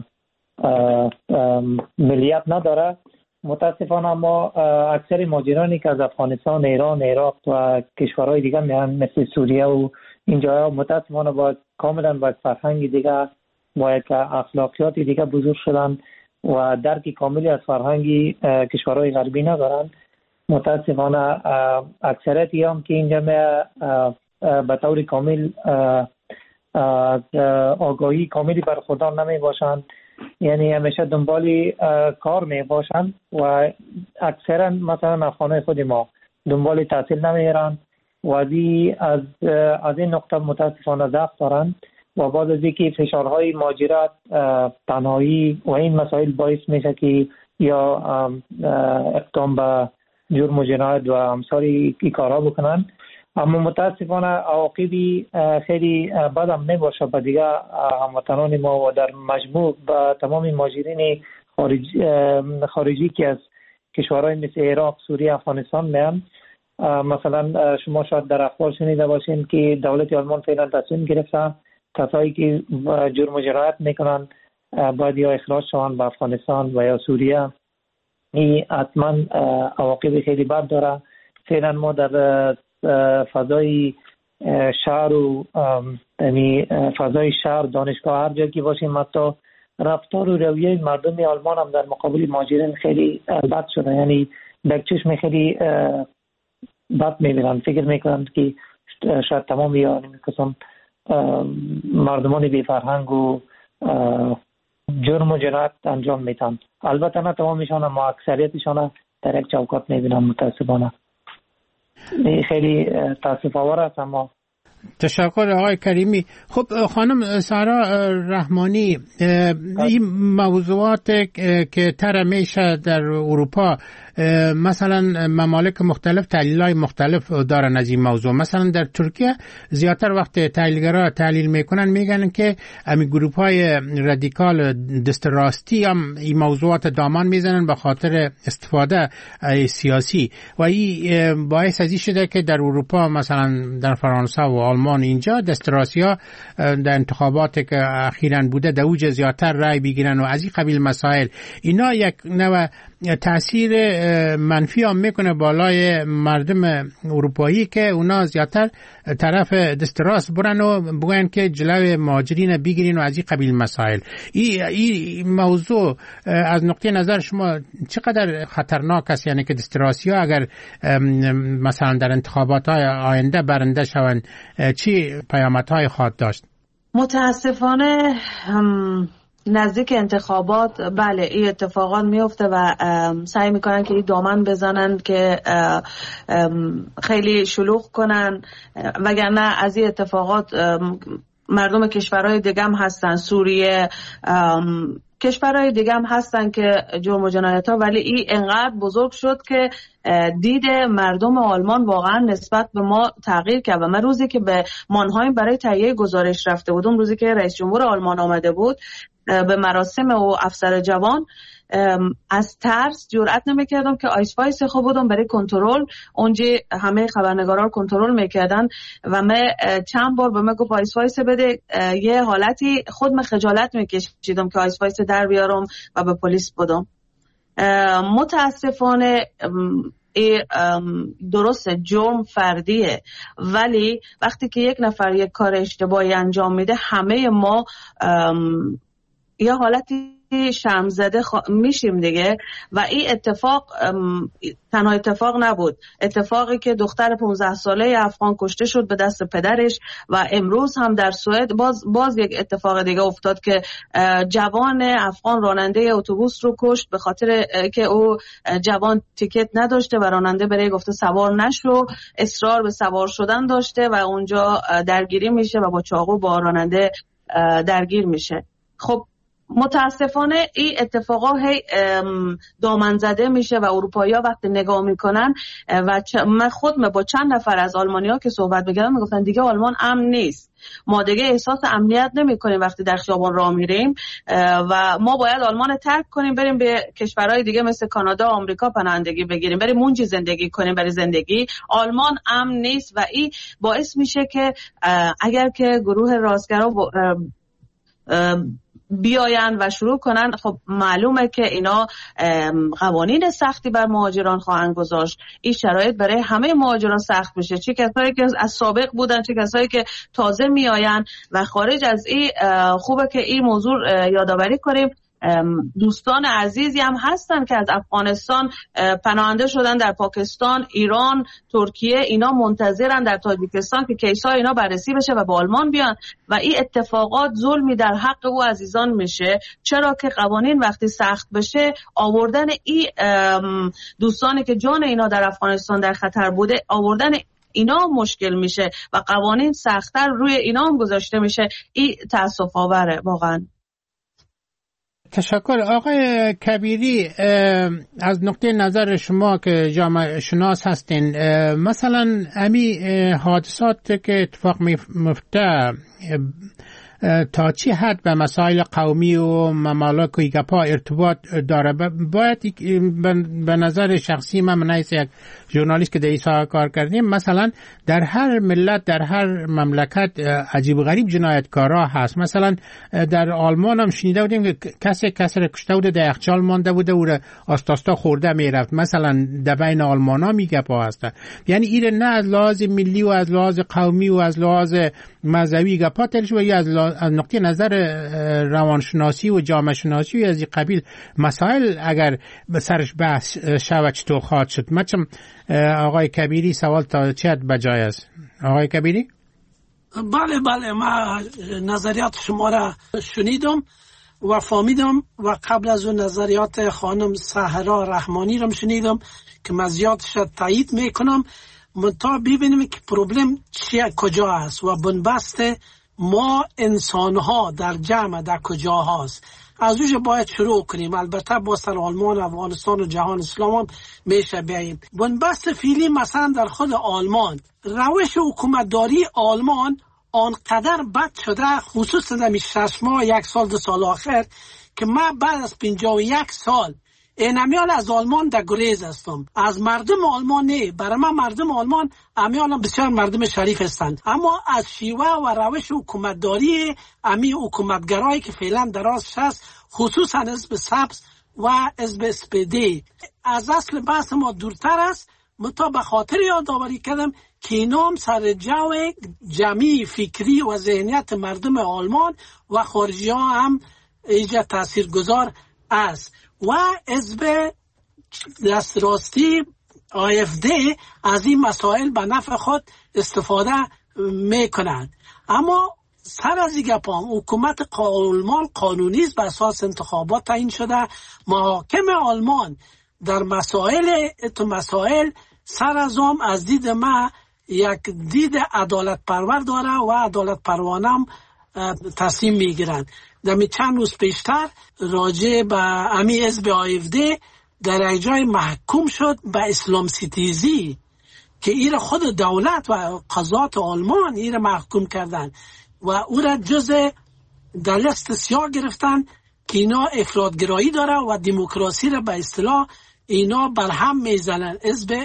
ملیت نداره. متاسفانه ما اکثر مهاجرانی که از افغانستان، ایران، عراق و کشورهای دیگه میان مثل سوریه و این جاها متاسفانه با کاملا با فرهنگ دیگه با یک اخلاقیات دیگه بزرگ شدن و درکی کاملی از فرهنگی کشورهای غربی ندارن. متاسفانه اکثریتی هم که اینجا به طور کامل آگاهی کاملی بر خدا نمی باشند، یعنی همیشه دنبالی کار می باشند و اکثرا مثلا افغانای خود ما دنبال تحصیل نمیرن و از از این نقطه متاسفانه ضعف دارند و بعد از اینکه فشارهای مهاجرت، تنهایی و این مسائل باعث میشه که یا اقدام به جرم و جنایت و امثال این کارها بکنن. اما متاسفانه عواقبی خیلی بد هم نباشه به دیگه هموطنان ما و در مجموع به تمام مهاجرین خارج خارجی که از کشورهای مثل عراق، سوریه، افغانستان میان. مثلا شما شاید در اخبار شنیده باشین که دولت آلمان فعلا تصمیم گرفته کسایی که جرم و جنایت میکنن باید یا اخراج شوند به افغانستان و یا سوریه. این حتما عواقب خیلی بد داره. فعلا ما در فضای شهر و یعنی فضای شهر، دانشگاه، هر جایی که باشیم، حتی رفتار و رویه مردم آلمان هم در مقابل مهاجرین خیلی بد شده. یعنی به چشم خیلی بد میبینن، فکر میکنند که شاید تمام یا نمی‌کسان مردمان بی فرهنگ و جرم و جنایت انجام میتن. البته نه تمامیشان، اما اکثریتشان در یک چوکات میبینن متاسفانه. خیلی تاسف آور است. اما تشکر آقای کریمی. خب خانم سارا رحمانی، این موضوعات که تر میشه در اروپا، مثلا ممالک مختلف تحلیل‌های مختلف دارن از این موضوع. مثلا در ترکیه زیادتر وقت تحلیلگرا تحلیل میکنن میگن که امی گروه‌های رادیکال دست راستی هم این موضوعات دامن میزنن به خاطر استفاده سیاسی و این باعث از این شده که در اروپا مثلا در فرانسه و آلمان اینجا دست راستی‌ها در انتخابات که اخیراً بوده در اوج زیادتر رای بگیرن و از این قبیل مسائل. اینا یک نوع تاثیر منفی هم میکنه بالای مردم اروپایی که اونا زیادتر طرف دست راست برن و بگن که جلوی مهاجرین بگیرین و از این قبیل مسائل. این ای موضوع از نقطه نظر شما چقدر خطرناک است؟ یعنی که دست راستی‌ها اگر مثلا در انتخابات های آینده برنده شوند چی پیامدهای خواهد داشت؟ متاسفانه نزدیک انتخابات بله این اتفاقات میفته و سعی میکنن که این دامن بزنن که خیلی شلوغ کنن، وگرنه از این اتفاقات مردم کشورهای دیگه هم هستن، سوریه، کشورهای دیگه هم هستن که جرم و جنایت ها، ولی این انقدر بزرگ شد که دید مردم آلمان واقعا نسبت به ما تغییر کرد. و من روزی که به مانهایم برای تهیه گزارش رفته بودم، روزی که رئیس جمهور آلمان آمده بود به مراسم و افسر جوان، از ترس جرئت نمیکردم که آیس وایس خوب بودم برای کنترل. اونجا همه خبرنگارا رو کنترل میکردن و من چند بار به من گفت آیس وایس بده. یه حالتی خود من خجالت میکشیدم که آیس وایس در بیارم و به پلیس بدم. متاسفانه درست جرم فردیه، ولی وقتی که یک نفر یک کار اشتباهی انجام میده همه ما یه حالتی شرم زده خوا... میشیم دیگه. و این اتفاق تنها اتفاق نبود، اتفاقی که دختر پانزده ساله افغان کشته شد به دست پدرش، و امروز هم در سوئد باز باز یک اتفاق دیگه افتاد که جوان افغان راننده اتوبوس رو کشت به خاطر که او جوان تیکت نداشته و راننده برای گفته سوار نشو، اصرار به سوار شدن داشته و اونجا درگیری میشه و با چاقو با راننده درگیر میشه. خب متاسفانه این اتفاقا هی دامن زده میشه و اروپایی‌ها وقتی نگاه میکنن و من خودم با چند نفر از آلمانی‌ها که صحبت می‌کردم میگفتن دیگه آلمان امن نیست، ما دیگه احساس امنیت نمی‌کنیم وقتی در خیابان راه میریم و ما باید آلمان ترک کنیم بریم به کشورهای دیگه مثل کانادا، آمریکا پناهندگی بگیریم، بریم اونجا زندگی کنیم برای زندگی. آلمان امن نیست و این باعث میشه که اگر که گروه راستگرا بیاین و شروع کنن، خب معلومه که اینا قوانین سختی بر مهاجران خواهند گذاشت. این شرایط برای همه مهاجران سخت میشه، چه کسایی که از سابق بودن چه کسایی که تازه میآین. و خارج از این خوبه که این موضوع یادآوری کنیم دوستان عزیزی هم هستن که از افغانستان پناهنده شدن در پاکستان، ایران، ترکیه، اینا منتظرن در تاجیکستان که کیسای اینا بررسی بشه و به آلمان بیان و این اتفاقات ظلمی در حق او عزیزان میشه. چرا که قوانین وقتی سخت بشه آوردن این دوستانی که جان اینا در افغانستان در خطر بوده آوردن اینا مشکل میشه و قوانین سخت‌تر روی اینا هم گذاشته میشه. این تأسف آوره واقعا. تشکر. آقای کبیری، از نقطه نظر شما که جامعه شناس هستین، مثلا امی حادثات که اتفاق میفته تا چی حد به مسائل قومی و ممالک و گپا ارتباط داره؟ باید به نظر شخصی من من یک ژورنالیست که در ایسا کار کردیم، مثلا در هر ملت در هر مملکت عجیب و غریب جنایتکارا هست. مثلا در آلمان هم شنیده بودیم که کسی کسی را کشته بوده در یخچال مانده بوده او را آستاستا خورده میرفت. مثلا در بین آلمان ها می گپا هسته. یعنی ایره نه از لحاظ ملی و از لحاظ قومی و از لحاظ مذهبی گپا تلش و یا از, از نقطه نظر روانشناسی و جامعه شناسی و از این قبیل مسائل اگر به سرش بحث شود چطور خواهد شد؟ مچم آقای کبیری سوال تا چه حد بجای است؟ آقای کبیری؟ بله بله، من نظریات شما را شنیدم و فهمیدم و قبل از اون نظریات خانم سحرا رحمانی را شنیدم که مزیاتش را تایید میکنم. تا ببینیم که پروبلم چیه کجا است و بنبست ما انسان ها در جمع در کجا هست. از اونجا باید شروع کنیم. البته با سر آلمان، افغانستان و جهان اسلام هم میشه بیاییم. بنبست فعلی مثلا در خود آلمان، روش حکومتداری آلمان آنقدر بد شده، خصوصا در شش ماه یک سال دو سال آخر، که من بعد از پنجاه و یک سال اینمیال از آلمان در گریز هستم. از مردم آلمان نه، برای من مردم آلمان امیال بسیار مردم شریف هستند، اما از شیوه و روش حکومتداری امی حکومتگرایی که فعلا درازش هست، خصوصا حزب سبز و حزب اسپیدی، از اصل بحث ما دورتر است. متا به خاطر یادآوری کردم که اینا هم سر جو جمعی فکری و ذهنیت مردم آلمان و خارجی ها هم ایجا تأثیر گذار است. و حزب دستراستی آی اف دی از این مسائل به نفع خود استفاده میکنند. اما سر از این گپام حکومت آلمان قانونی است، بر اساس انتخابات تعیین شده. محاکم آلمان در مسائل تو مسائل سر از آن از دید ما یک دید عدالت پرور داره و عدالت پروانم تصمیم میگیرند. دمی چند روز پیشتر راجع به امی حزب آیفده در جای محکوم شد به اسلام ستیزی که ایره خود دولت و قضات آلمان ایره محکوم کردن و او را جز در لیست سیاه گرفتن که اینا افراطگرایی داره و دموکراسی را به اصطلاح اینا برهم میزنن حزب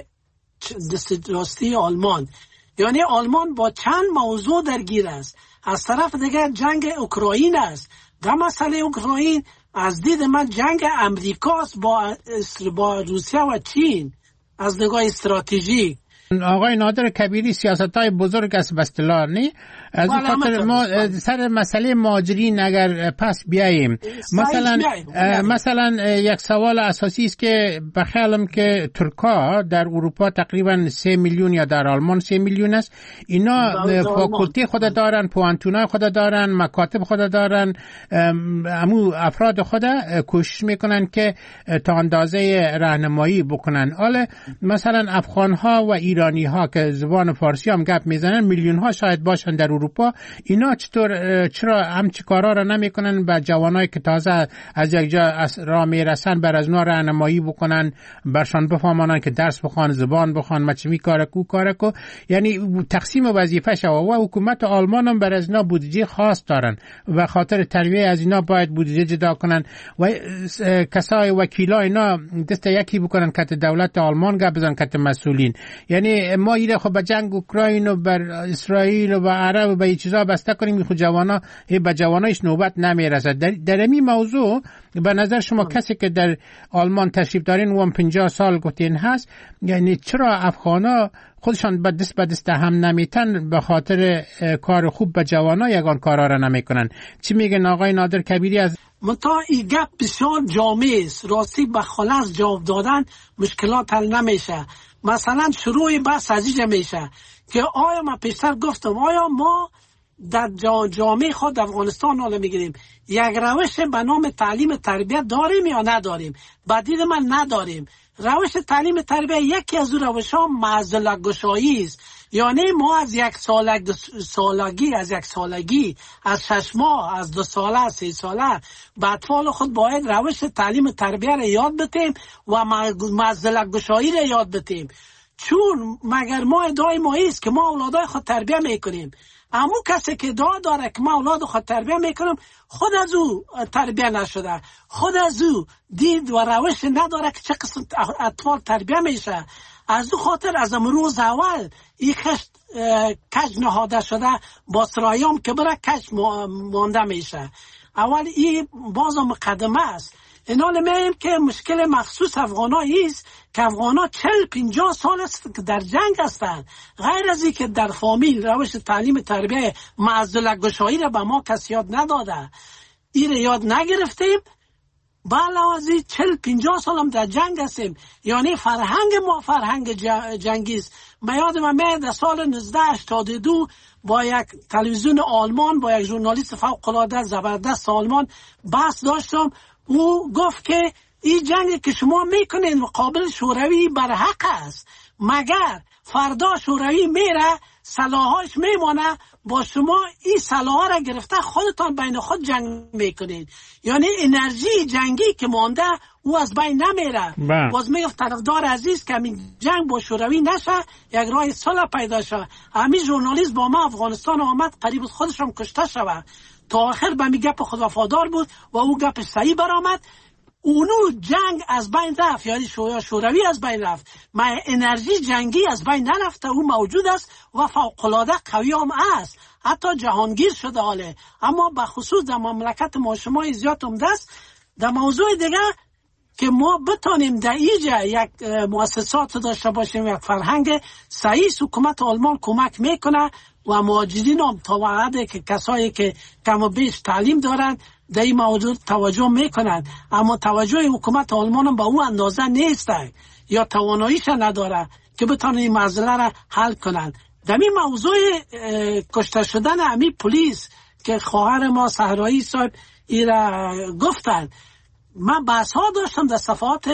دست راستی آلمان. یعنی آلمان با چند موضوع درگیر است. از طرف دیگر جنگ اوکراین است. در مسئله اوکراین از دید من جنگ امریکاست با با روسیه و چین از نگاه استراتژیک. آقای نادر کبیری سیاست‌های بزرگ است به اصطلاح نی از اون خاطر ما سر مسئله مهاجرین اگر پس بیاییم مثلا مثلا یک سوال اساسی است که بخیالم که ترکا در اروپا تقریبا سه میلیون یا در آلمان سه میلیون است. اینا فاکولته خود دارن، پوانتونای خود دارن، مکاتب خود دارن، امو افراد خود کوشش میکنن که تا اندازه راهنمایی بکنن. حالا مثلا افغان ها و ایرانی ها که زبان فارسی هم گپ میزنن میلیون ها شاید باشن در اروپا، اینا چطور چرا همچی کارا را نمیکنن به جوانایی که تازه از یک جا راه میرسن بر از نوع راهنمایی بکنن، برشان بفهمانن که درس بخوان، زبان بخوان، ما چه میکاره کو کاره کو، یعنی تقسیم وظیفه شو. و حکومت آلمان هم بر از اینا بودجه خاص دارن و خاطر تربیه از اینا باید بودجه جدا کنن و کسای وکیلا اینا دست یکی بکنن که دولت آلمان گپ بزنن که مسئولین. یعنی ما ایره خب به جنگ اوکراین و بر اسرائیل و عرب و به این چیزا بسته کنیم، خود جوانا به جوانایش نوبت نمیرسد. در, در این موضوع به نظر شما کسی که در آلمان تشریف دارین و هم پنجاه سال گفتین هست، یعنی چرا افغانا خودشان به دست به دست هم نمیتن به خاطر کار خوب به جوانا یگان کارا را نمیکنن؟ چی میگن آقای نادر کبیری؟ از متا این گپ بسیار جامع است. راستی به خلاص جواب دادن مشکلات حل نمیشه. مثلا شروع بحث از اینجا میشه که آیا ما پیشتر گفتم آیا ما در جامعه خود افغانستان حالا میگیریم یک روش به نام تعلیم تربیت داریم یا نداریم؟ بدید من نداریم. روش تعلیم تربیت یکی از روش ها معزله گشایی است. یعنی ما از یک سالگ سالگی از یک سالگی از شش ماه از دو ساله سه ساله به اطفال خود باید روش تعلیم تربیت را یاد بدیم و معزله گشایی را یاد بدیم. چون مگر ما ادعای ما است که ما اولادای خود تربیت میکنیم، اما کسی که ادعا داره که ما اولاد خود تربیت میکنیم خود از او تربیت نشده، خود از او دید و روش نداره که چه قسم اطفال تربیت میشه. از او خاطر از امروز اول این کشت کج نهاده شده با سرایام که برای کج مانده میشه. اول این باز مقدمه است. اینا میگیم که مشکل مخصوص افغانا است که افغانا چل پنجاه سال است که در جنگ هستند. غیر از این که در فامیل روش تعلیم تربیت معزله گشایی را به ما کسی یاد نداده، این را یاد نگرفتیم. بالا از این چل پنجاه سال هم در جنگ هستیم. یعنی فرهنگ ما فرهنگ جنگی است. من یادم میاد در سال نوزده هشتاد و دو با یک تلویزیون آلمان با یک ژورنالیست فوق العاده زبردست آلمان بحث داشتم. او گفت که این جنگ که شما میکنین مقابل شوروی برحق است، مگر فردا شوروی میره سلاحاش میمانه با شما این سلاح را گرفته خودتان بین خود جنگ میکنین. یعنی انرژی جنگی که مانده او از بین نمیره. باز میگفت طرفدار عزیز که همین جنگ با شوروی نشه، یک راه صلح پیدا شه. همین ژورنالیست با ما افغانستان آمد قریب خودش هم کشته شود. تا آخر به می گپ خود وفادار بود و او گپ صحیح برآمد. اونو جنگ از بین رفت، یعنی شوروی از بین رفت، ما انرژی جنگی از بین نرفته، او موجود است و فوق‌العاده قوی هم است، حتی جهانگیر شده حاله. اما به خصوص در مملکت ما شما زیاد عمده است. در موضوع دیگه که ما بتانیم در اینجا یک مؤسسات داشته باشیم، یک فرهنگ صحیح، حکومت آلمان کمک میکنه و مهاجرین هم تا وعده که کسایی که کم و بیش تعلیم دارن در این موضوع توجه میکنن، اما توجه حکومت آلمان هم به اون اندازه نیسته یا تواناییش نداره که بتونه این مسئله را حل کنن. در این موضوع کشته شدن امی پلیس که خواهر ما صحرایی صاحب ایرا گفتن، من بحث ها داشتم در صفحات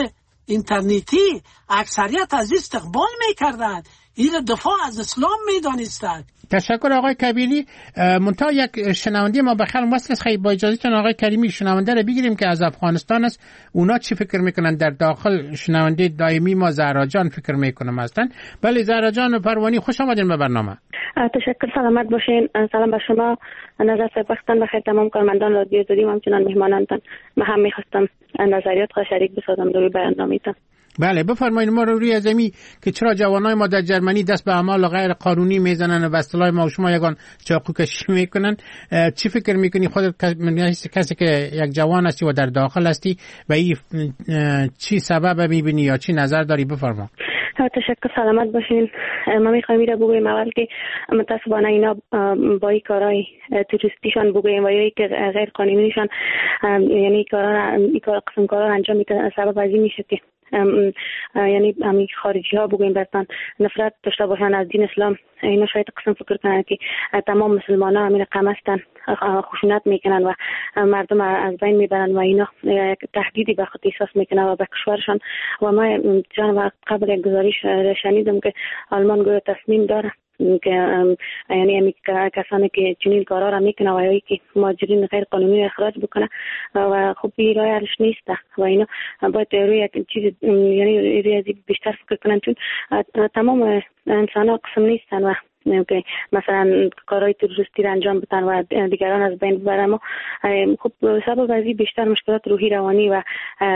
اینترنتی، اکثریت از استقبال میکردن، این دفاع از اسلام میدانستند. تشکر آقای کبیری. منتها یک شنونده ما به خیلی وصل است. با اجازهتون آقای کریمی شنونده رو بگیریم که از افغانستان است. اونا چی فکر میکنن در داخل؟ شنونده دائمی ما زهرا جان فکر میکنم هستن. بله زهرا جان پروانی، خوش آمدین به برنامه. تشکر، سلامت باشین. سلام بر شما، نظر سپاستان بخیر تمام کارمندان رادیو آزادی و همچنان مهمانانتان. من هم میخواستم نظریات را شریک بسازم در برنامه‌تان. بله بفرمایید. ما رو روی ازمی که چرا جوانای ما در جرمنی دست به اعمال غیر قانونی میزنن و به اصطلاح ما و شما یگان چاقو کشی میکنن، چی فکر میکنی خودت کسی که یک جوان هستی و در داخل هستی و این چی سبب میبینی یا چی نظر داری؟ بفرما. تشکر، سلامت باشین. ما میخوایم میره بگویم اول که متاسفانه اینا با این کارهای توریستیشان بگویم و یا که غیر قانونیشان، یعنی کارا این کار قسم کارا انجام میده، سبب از این میشه که یعنی همین خارجی ها بگویم برتن نفرت داشته باشن از دین اسلام. اینا شاید قسم فکر کنن که تمام مسلمان ها همین رقم هستن، خشونت میکنن و مردم از بین میبرن و اینا تهدیدی به خود احساس میکنن و به کشورشان. و ما جان قبل یک گزارش شنیدم که آلمان گویا تصمیم داره که یعنی همی کسانی که چنین کارا را میکنه و یا که مهاجرین غیر قانونی اخراج بکنه و خب این راه حلش نیست و اینا باید روی یک چیز یعنی روی بیشتر فکر کنن، چون تمام انسان ها قسم نیستن و که مثلا کارهای تروریستی را انجام بدن و دیگران از بین ببرن. ما خب سبب از این بیشتر مشکلات روحی روانی و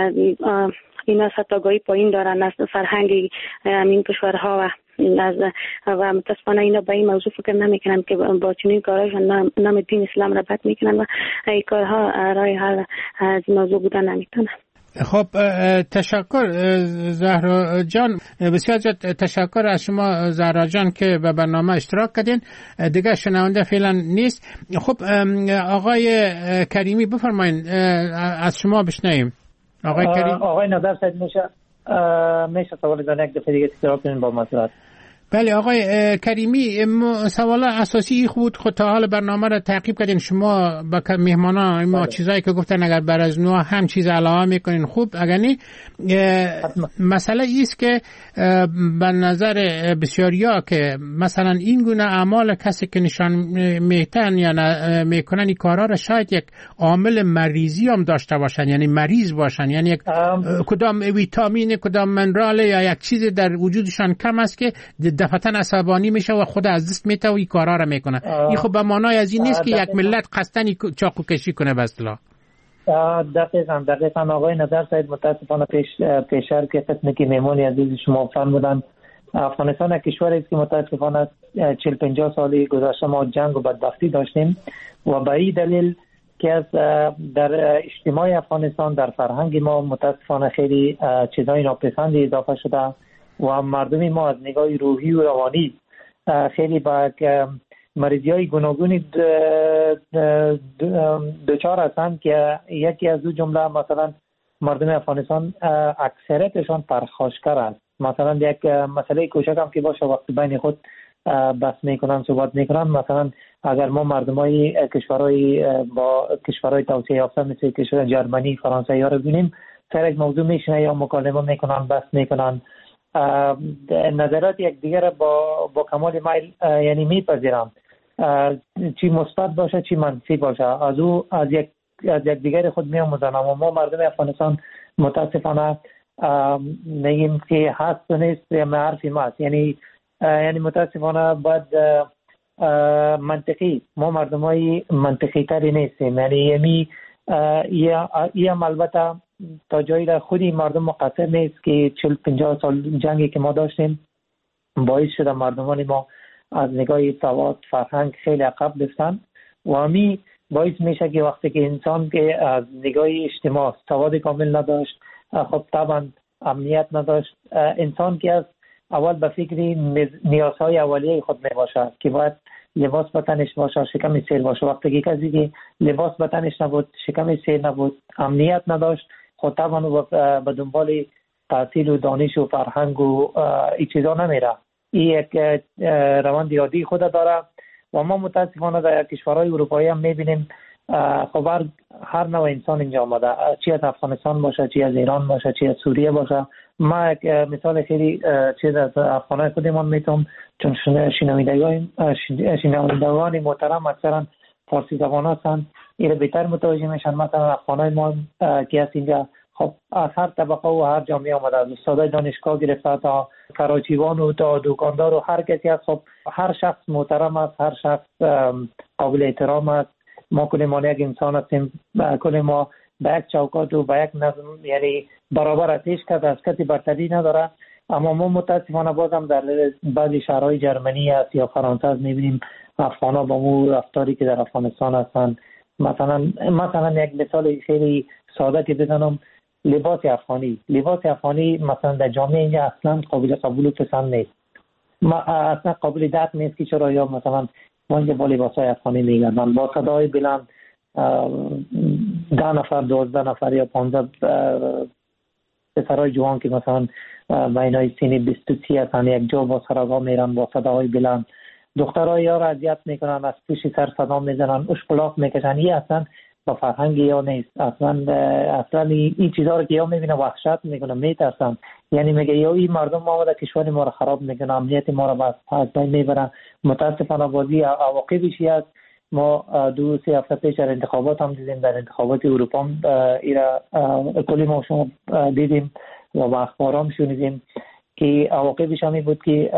اینا ستاگاهی پایین دارن از فرهنگ این کشورها و از و متاسفانه اینا به این موضوع فکر نمیکنن که با چنین کارهاشون نام دین اسلام را بد میکنن و این کارها راه حل از موضوع بودن نمیتونن. خب تشکر زهرا جان، بسیار تشکر از شما زهرا جان که به برنامه اشتراک کردین. دیگه شنونده فعلا نیست. خب آقای کریمی بفرمایید، از شما بشنویم. آقای کریم. آقای نظر سید میشه میشه سوال دانه یک دفعه دیگه تکرار کنین با مسئولات. بله آقای کریمی، سوال اساسی خود خود تا حال برنامه را تعقیب کردین شما با مهمانان ما بله. چیزایی که گفتن اگر بر از نوع هم چیز علاوه میکنین خوب، اگر نه مسئله ایست که به نظر بسیاریا که مثلا این گونه اعمال کسی که نشان میتن یا میکنن این کارا را شاید یک عامل مریضی هم داشته باشن، یعنی مریض باشن، یعنی یک کدام ویتامین کدام منرال یا یک چیز در وجودشان کم است که دفعتاً عصبانی میشه و خود از دست میته و این کارا را میکنه. این خب به معنای از این نیست که یک ملت قصدن چاقو کشی کنه به اصطلاح. دقیقاً دقیقاً آقای نظر سید متاسفانه پیش پیشر که قسمی که میمونی عزیز شما فرمودن، افغانستان کشوری است که متاسفانه چهل پنجاه سالی گذشته ما جنگ و بدبختی داشتیم و به این دلیل که از در اجتماع افغانستان در فرهنگ ما متاسفانه خیلی چیزای ناپسندی اضافه شده و مردم ما از نگاه روحی و روانی خیلی با مریضی های گوناگونی دچار هستند که یکی از دو جمله مثلا مردم افغانستان اکثریتشان پرخاشگر است. مثلا یک مسئله کوچک هم که باشه وقتی بین خود بحث میکنن صحبت میکنن، مثلا اگر ما مردمای کشورهای با کشورهای توسعه یافته مثل کشور جرمنی، فرانسه ها رو ببینیم، سر یک موضوع میشنه یا مکالمه میکنن، بحث میکنن، نظرات یک دیگر با با کمال میل یعنی میپذیرم، چی مثبت باشه چی منفی باشه، از او از یک از یک دیگر خود میآموزن. و ما مردم افغانستان متاسفانه میگیم که هست و نیست یا معرفی ما است، یعنی یعنی متاسفانه باید منطقی، ما مردمای منطقی تری نیستیم، یعنی یمی یه هم البته تا جایی در خودی مردم مقصر نیست که چهل پنجاه سال جنگی که ما داشتیم باعث شده مردمان ما از نگاه سواد فرهنگ خیلی عقب بستن و همی باعث میشه که وقتی که انسان که از نگاه اجتماع سواد کامل نداشت، خب طبعا امنیت نداشت، انسان که از اول به فکر نیازهای اولیه خود می باشه که باید لباس به تنش باشه، شکم سیر باشه، وقتی که کسی که لباس به تنش نبود، شکم سیر نبود، امنیت نداشت، خود طبعا به دنبال تحصیل و دانش و فرهنگ و این چیزا نمیره. این یک روند عادی خود داره و ما متاسفانه در کشورهای اروپایی هم میبینیم خب هر هر نوع انسان اینجا آمده، چی از افغانستان باشه، چی از ایران باشه، چی از سوریه باشه. ما یک مثال خیلی چیز از افغانای خودمان میتونم، چون شنوندگان شنوندگان محترم اکثرا فارسی زبان هستند، اینا بهتر متوجه میشن. مثلا افغانای ما که هست اینجا خب از هر طبقه و هر جامعه آمده، از استادای دانشگاه گرفته تا کراچیوان و تا دکاندار و هر کسی هست. خب هر شخص محترم است، هر شخص قابل احترام است. ما کل ما یک انسان هستیم، کل ما به یک چوکات و به یک نظم یعنی برابر اتیش کرد، از کسی برتری نداره. اما ما متاسفانه بازم در بعضی شهرهای جرمنی است یا فرانسه است میبینیم افغانا با مو رفتاری که در افغانستان هستن. مثلا مثلا یک مثال خیلی ساده که بزنم، لباس افغانی لباس افغانی مثلا در جامعه اینجا اصلا قابل قبول و پسند نیست. ما اصلا قابل درک نیست که چرا یا مثلا ما اینجا با لباسای افغانی میگردن با صدای بلند، ده نفر دوازده نفر یا پانزده پسرای جوان که مثلا بینای سینی بیست و سی هستن یک جا با سراغا میرن با صدای بلند. دخترای یا را اذیت میکنن، از پیش سر صدا میزنن، اشکلاف میکشن. این اصلا با فرهنگ یا نیست. اصلا اصلا این چیزا رو که یا میبینه وحشت میکنه، میترسن. یعنی میگه یا این مردم ما آمده کشور ما رو خراب میکنه، امنیت ما رو از بین میبرن. متاسفانه بازی عواقبش است. ما دو سه هفته پیش در انتخابات هم دیدیم، در انتخابات اروپا هم ایرا کلی ما شما دیدیم و با اخبار هم شنیدیم که عواقبش همی بود که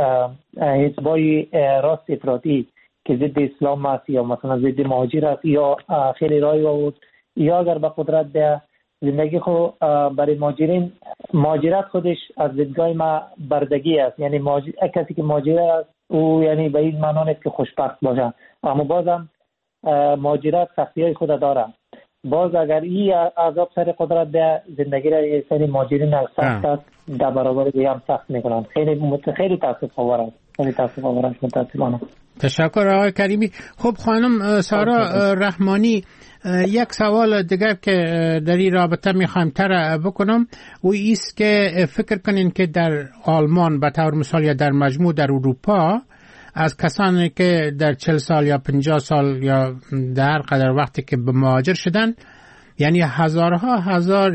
حزبای راست افراطی که ضد اسلام است یا مثلا ضد مهاجر است یا خیلی رای آورد یا اگر به قدرت به زندگی خود برای مهاجرین، مهاجرت خودش از دیدگاه ما بردگی است. یعنی مهاجر... کسی که مهاجر است او یعنی به این معنا نیست که خوشبخت باشه، اما بازم مهاجرت سختی‌های خود داره. باز اگر این عذاب سر قدرت به زندگی را یه سری مهاجرین سخت است، در برابر دیگه هم سخت میکنن. خیلی مت... خیلی تاسف آور است. خیلی تاسف آور است متاسفانه. تشکر آقای کریمی. خب خانم سارا رحمانی، یک سوال دیگر که در این رابطه میخوایم تر بکنم و ایست که فکر کنین که در آلمان به طور مثال یا در مجموع در اروپا از کسانی که در چهل سال یا پنجاه سال یا در قدر وقتی که به مهاجر شدن، یعنی هزارها هزار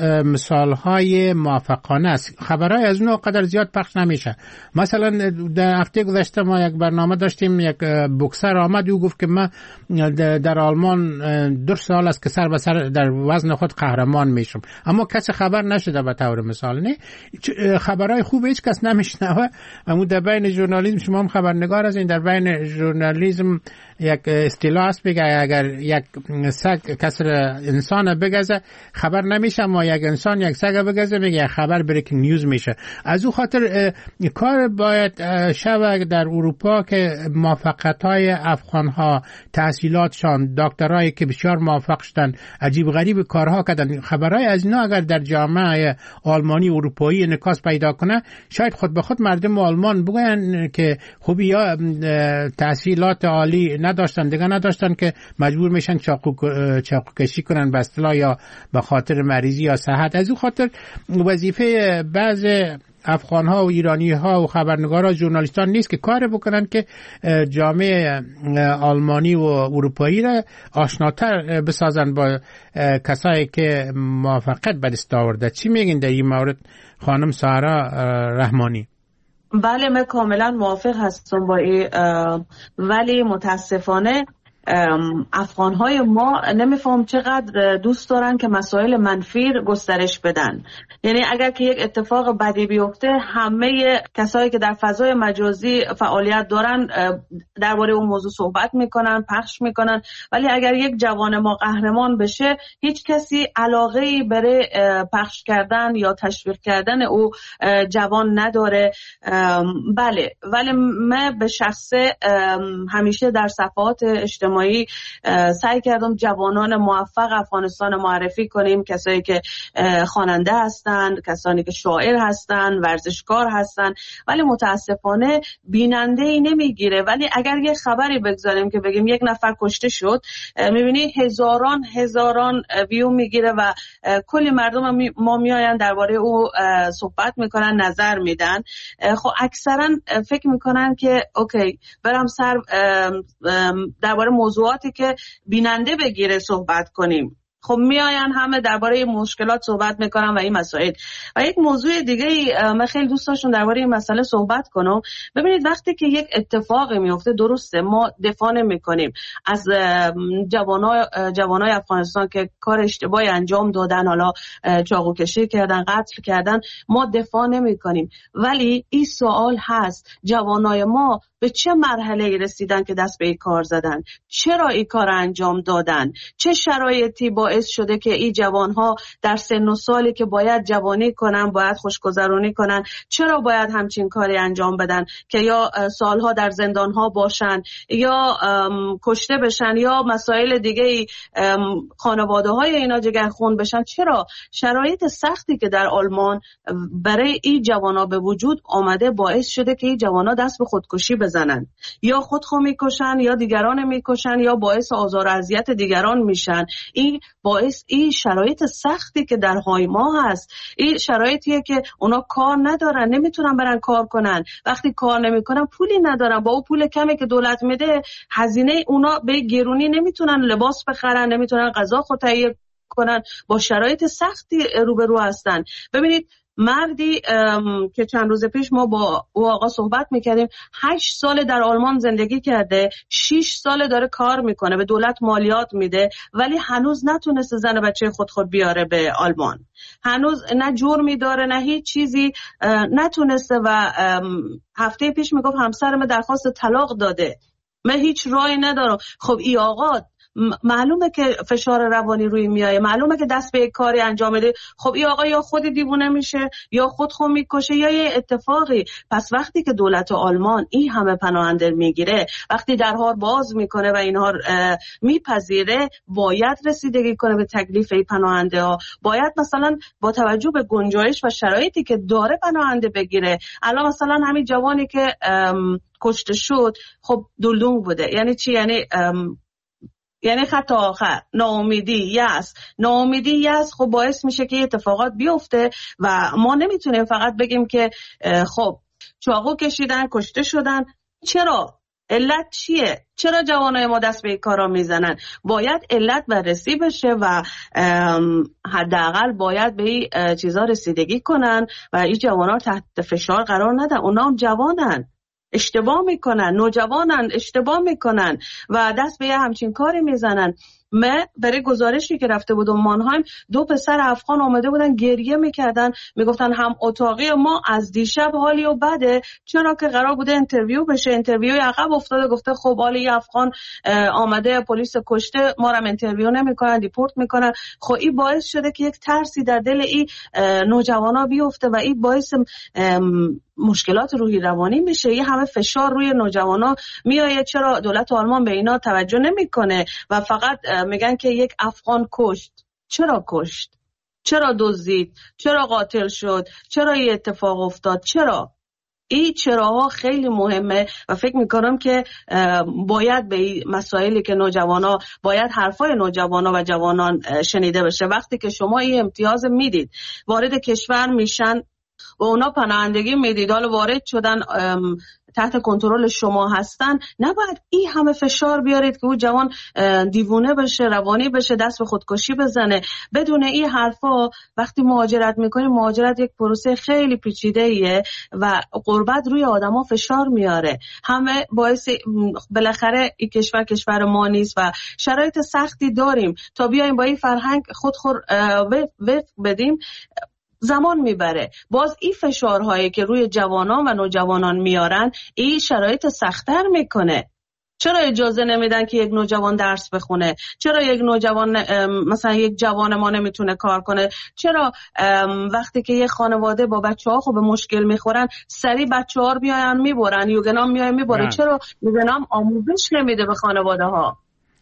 مثالهای موافقانه است. خبرهای از اون قدر زیاد پخش نمیشه. مثلا در هفته گذشته ما یک برنامه داشتیم، یک بوکسر آمد و گفت که من در آلمان دو سال است که سر به سر در وزن خود قهرمان میشم، اما کسی خبر نشده به طور مثال. نه خبرهای خوب هیچ کس نمیشنوه. اما در بین ژورنالیسم، شما هم خبرنگار هستین، در بین ژورنالیسم یک اصطلاح است بگه اگر یک سگ کسر انسان بگزه خبر نمیشه، ما یک انسان یک سگ بگزه میگه خبر بریکینگ نیوز میشه. از او خاطر کار باید شود در اروپا که موفقیت‌های افغان‌ها، تحصیلاتشان، دکترایی که بسیار موفق شدن، عجیب غریب کارها کردن، خبرهای از اینا اگر در جامعه آلمانی اروپایی انعکاس پیدا کنه، شاید خود به خود مردم آلمان بگوین که خوبی یا تحصیلات عالی نداشتن دیگه نداشتن که مجبور میشن چاقو چاقو کشی کنن به اصطلاح یا به خاطر مریضی یا صحت. از اون خاطر وظیفه بعض افغان ها و ایرانی ها و خبرنگارا و ژورنالیستان نیست که کار بکنن که جامعه آلمانی و اروپایی را آشناتر بسازن با کسایی که موفقیت به دست آورده. چی میگین در این مورد خانم سارا رحمانی؟ بله من کاملا موافق هستم با این، ولی متاسفانه افغان های ما نمیفهم چقدر دوست دارن که مسائل منفی گسترش بدن. یعنی اگر که یک اتفاق بدی بیفته همه کسایی که در فضای مجازی فعالیت دارن درباره اون موضوع صحبت میکنن، پخش میکنن، ولی اگر یک جوان ما قهرمان بشه هیچ کسی علاقه‌ای برای پخش کردن یا تشویق کردن او جوان نداره. بله، ولی من به شخصه همیشه در صفحات اجتماعی سعی کردم جوانان موفق افغانستان معرفی کنیم، کسایی که خواننده هستند، کسانی که شاعر هستند، ورزشکار هستند، ولی متاسفانه بیننده ای نمیگیره. ولی اگر یه خبری بگذاریم که بگیم یک نفر کشته شد، میبینی هزاران هزاران ویو میگیره و کلی مردم ما میآیند درباره او صحبت میکنن، نظر میدن. خب اکثرا فکر میکنن که اوکی برم سر درباره موضوعاتی که بیننده بگیره صحبت کنیم. خب میآین همه درباره مشکلات صحبت میکنم و این مسائل. و یک موضوع دیگه من خیلی دوست داشتم درباره این مسئله صحبت کنم. ببینید وقتی که یک اتفاقی میفته، درسته ما دفاع نمیکنیم از جوانای جوانای افغانستان که کار اشتباهی انجام دادن، حالا چاقو کشی کردن، قتل کردن، ما دفاع نمیکنیم. ولی این سوال هست جوانای ما به چه مرحله رسیدن که دست به این کار زدن؟ چرا این کار انجام دادن؟ چه شرایطی باعث شده که این جوانها در سن و سالی که باید جوانی کنن، باید خوشگذرانی کنن، چرا باید همچین کاری انجام بدن که یا سالها در زندانها باشن یا کشته بشن یا مسائل دیگه خانواده های اینا جگرخون بشن؟ چرا شرایط سختی که در آلمان برای این جوانا به وجود آمده باعث شده که این جوانا دست به خودکشی بزنن، یا خودخو میکشن یا دیگران میکشن یا باعث آزار و اذیت دیگران میشن؟ این باعث این شرایط سختی که در های ما هست، این شرایطیه که اونا کار ندارن، نمیتونن برن کار کنن، وقتی کار نمیکنن پولی ندارن، با اون پول کمی که دولت میده هزینه اونا به گرونی نمیتونن لباس بخرن، نمیتونن غذا خود تهیه کنن، با شرایط سختی روبرو هستن. ببینید مردی که چند روز پیش ما با او آقا صحبت میکردیم، هشت سال در آلمان زندگی کرده، شش سال داره کار میکنه، به دولت مالیات میده، ولی هنوز نتونسته زن بچه خود خود بیاره به آلمان. هنوز نه جرمی داره نه هیچ چیزی نتونسته و هفته پیش میگفت همسرم درخواست طلاق داده، من هیچ راهی ندارم. خب ای آقا معلومه که فشار روانی روی میایه، معلومه که دست به یک کاری انجام میده. خب این آقا یا خود دیوونه میشه یا خود خود میکشه یا یه اتفاقی. پس وقتی که دولت آلمان این همه پناهنده میگیره، وقتی درها باز میکنه و اینها میپذیره، باید رسیدگی کنه به تکلیف این پناهنده ها. باید مثلا با توجه به گنجایش و شرایطی که داره پناهنده بگیره. الان مثلا همین جوانی که کشته شد، خب دلدون بوده. یعنی چی؟ یعنی یعنی خط آخر، ناامیدی، یأس. ناامیدی، یأس خب باعث میشه که اتفاقات بیفته و ما نمیتونیم فقط بگیم که خب چاقو کشیدن، کشته شدن. چرا؟ علت چیه؟ چرا جوانای ما دست به کارا میزنن؟ باید علت بررسی بشه و حداقل باید به این چیزا رسیدگی کنن و این جوانا تحت فشار قرار ندن. اونا هم جوانن، اشتباه میکنن، نوجوانن، اشتباه میکنن و دست به یه همچین کاری میزنن. من برای گزارشی که رفته بودم مانهایم، دو پسر افغان آمده بودن گریه میکردن، میگفتن هم اتاقی ما از دیشب حالی و بده، چرا که قرار بوده اینترویو بشه، اینترویو عقب افتاده. گفته خب حالی افغان آمده، پلیس کشته، ما رو اینترویو نمیکنن، دیپورت میکنن. خب این باعث شده که یک ترسی در دل این نوجوانا بیفته و این باعث مشکلات روحی روانی میشه. یه همه فشار روی نوجوانا میاد. چرا دولت آلمان به اینا توجه نمیکنه و فقط میگن که یک افغان کشت؟ چرا کشت؟ چرا دزدید؟ چرا قاتل شد؟ چرا این اتفاق افتاد؟ چرا؟ این چراها خیلی مهمه و فکر میکنم که باید به این مسائلی که نوجوانا، باید حرفای نوجوانا و جوانان شنیده بشه. وقتی که شما این امتیاز میدید، وارد کشور میشن و اونا پناهندگی میدید، حالا وارد شدن، تحت کنترل شما هستن، نباید این همه فشار بیارید که اون جوان دیوونه بشه، روانی بشه، دست به خودکشی بزنه. بدون این حرفا وقتی مهاجرت میکنیم، مهاجرت یک پروسه خیلی پیچیده ایه و غربت روی آدما فشار میاره. همه باعث، بالاخره این کشور کشور ما نیست و شرایط سختی داریم. تا بیایم با این فرهنگ خودخور وفق بدیم زمان میبره. باز این فشارهایی که روی جوانان و نوجوانان میارن، این شرایط سخت‌تر میکنه. چرا اجازه نمیدن که یک نوجوان درس بخونه؟ چرا یک نوجوان مثلا یک جوان ما نمیتونه کار کنه؟ چرا وقتی که یک خانواده با بچه‌ها خب به مشکل میخورن، سری بچه‌ها رو میاین میبرن، یوگنام میاین میبره؟ چرا یوگنام آموزش نمیده به خانواده ها؟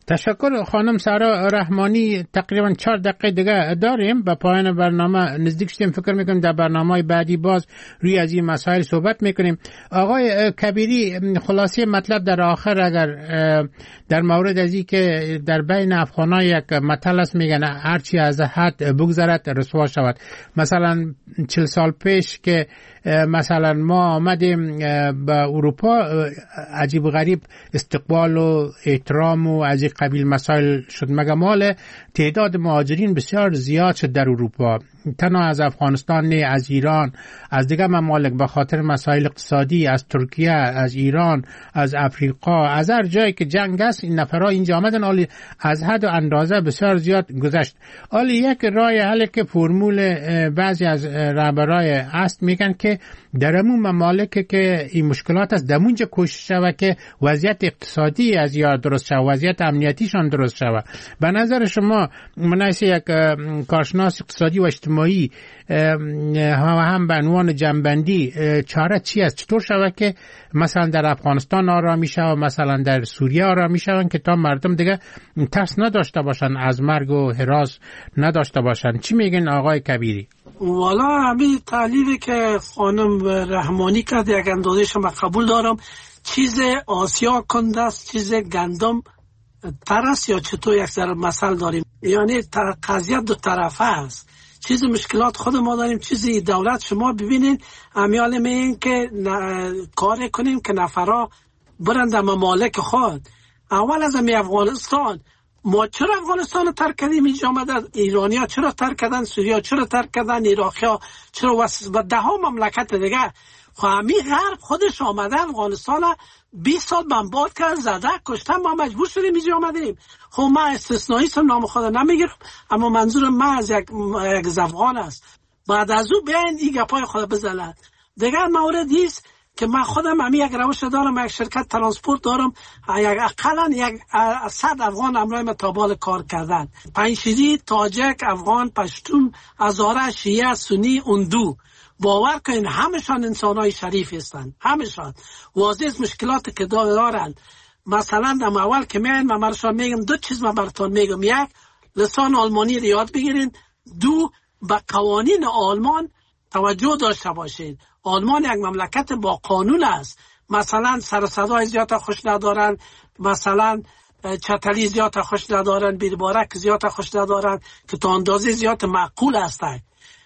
تشکر خانم سارا رحمانی. تقریبا چهار دقیقه دیگه داریم به پایان برنامه نزدیک شدیم. فکر میکنم در برنامه بعدی باز روی از این مسائل صحبت میکنیم. آقای کبیری، خلاصه مطلب در آخر اگر در مورد از این که در بین افغان‌ها یک مطلب است میگن هرچی از حد بگذرد رسوا شود. مثلا چهل سال پیش که مثلا ما آمدیم به اروپا عجیب غریب استقبال و احترام و از این قبیل مسائل شد، مگر مال تعداد مهاجرین بسیار زیاد شد در اروپا، تنها از افغانستان نه، از ایران، از دیگر ممالک به خاطر مسائل اقتصادی، از ترکیه، از ایران، از افریقا، از هر جایی که جنگ است این نفرها اینجا آمدن. حالی از حد و اندازه بسیار زیاد گذشت. حالی یک راه حل که فرمول بعضی از رهبرای است میگن که در همون ممالک که این مشکلات است دمونجا کوشش شود که وضعیت اقتصادی از یا درست شود، وضعیت امنیتیشان درست شود. به نظر شما مناسب یک کارشناس اقتصادی و اجتماعی هم به عنوان جنبندی چاره چی است؟ چطور شود که مثلا در افغانستان آرامی شود، مثلا در سوریه آرامی شود که تا مردم دیگه ترس نداشته باشن، از مرگ و هراس نداشته باشن؟ چی میگن آقای کبیری؟ والا همین تحلیلی که خانم رحمانی کرد یک اندازه شما قبول دارم. چیز آسیا کنده است، چیز گندم تر است، یا چطور یک ذره مثل داریم، یعنی قضیه دو طرفه است. چیز مشکلات خود ما داریم، چیزی دولت شما ببینید امیال میگن که کار کنیم که نفرها برند در ممالک خود. اول از همی افغانستان، ما چرا افغانستان رو ترک کردیم؟ اینجا آمدن ایرانی ها چرا ترک کردن، سوری ها چرا ترک کردن، عراقی ها چرا، و ده ها مملکت دیگه. خب همین غرب خودش آمده افغانستان بیست سال بمبارد کرد، زده، کشتن، ما مجبور شدیم اینجا آمدیم. خب من استثنایی سم نام خود نمیگیرم، اما منظور من از یک یک افغان است. بعد از او بیاین این گپای خود بزنن. دیگر موردی است که من خودم همین یک روش دارم، یک شرکت ترانسپورت دارم، یک اقلا یک صد افغان امرای متابال کار کردن، پنجشیری، تاجک، افغان، پشتون، هزاره، شیعه، سنی، اندو. باور کنین همشان انسانای شریف هستند، همشان. واضح مشکلاتی که دارن. مثلا در اول که میاین من برشان میگم دو چیز من براتون میگم. یک، لسان آلمانی رو یاد بگیرین. دو، به قوانین آلمان توجه داشته باشین. آلمان یک مملکت با قانون است. مثلا سر صدای زیاد خوش ندارن، مثلا چتلی زیاد خوش ندارن، بیربارک زیاد خوش ندارن که تا اندازه زیاد معقول هستند.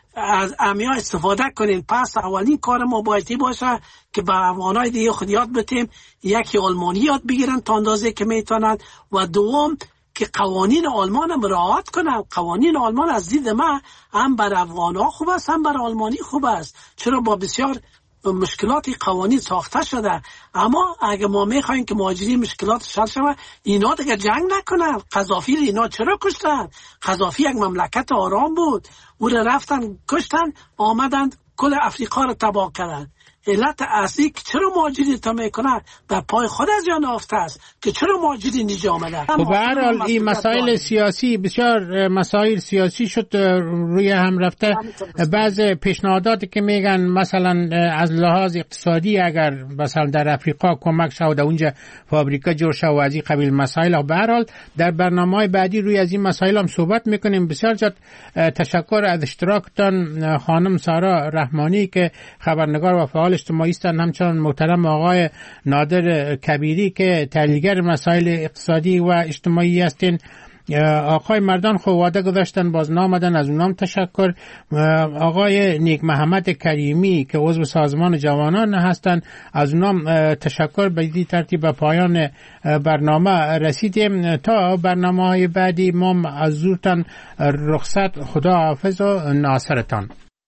از امیا استفاده کنین. پس اولین کار ما بایدی باشه که به افغانای دیگه خود یاد بتیم، یکی آلمانی یاد بگیرن تا اندازه که میتونن، و دوم که قوانین آلمان هم رعایت کنن. قوانین آلمان از دید من هم بر افغانا خوب است هم بر آلمانی خوب است، چرا با بسیار مشکلاتی قوانین ساخته شده. اما اگه ما میخوایم که مهاجرین مشکلات حل شود، اینا دیگه جنگ نکنن. قذافی اینا چرا کشتن؟ قذافی یک مملکت آرام بود، او را رفتن کشتن، آمدن کل افریقا رو تباه کردن. علت اصلی که چرا مهاجرین تا میکنن در پای خود از یا نافته است که چرا مهاجرین اینجا آمدن. خب به هر حال این مسائل سیاسی بسیار مسائل سیاسی شد روی هم رفته. بعض پیشنهاداتی که میگن مثلا از لحاظ اقتصادی اگر مثلا در افریقا کمک شود اونجا فابریکه جور شود و از این قبیل مسائل. به هر حال در برنامه‌های بعدی روی از این مسائل هم صحبت میکنیم. بسیار زیاد تشکر از اشتراکتان خانم سارا رحمانی که خبرنگار و فعال اجتماعی هستند، همچنان محترم آقای نادر کبیری که تحلیلگر مسائل اقتصادی و اجتماعی هستند. آقای مردان خو وعده گذاشتن باز نامدن، از اونام تشکر. آقای نیک محمد کریمی که عضو سازمان جوانان هستند، از اونام تشکر. به این ترتیب به پایان برنامه رسیدیم. تا برنامه های بعدی ما از زورتان رخصت. خدا حافظ و ناصرتان.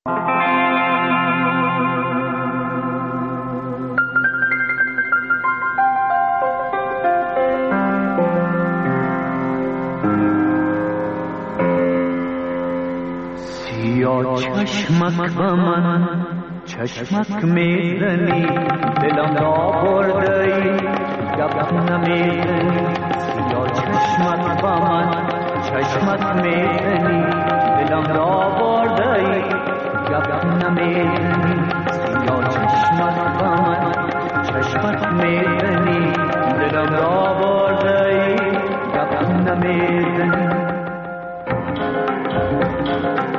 یا چشمک به من چشمک میزنی، دلم را بردی گپ نمیزنی. یا چشمک به من چشمک میزنی، دلم را بردی گپ نمیزنی. یا چشمک به من چشمک میزنی، دلم را بردی گپ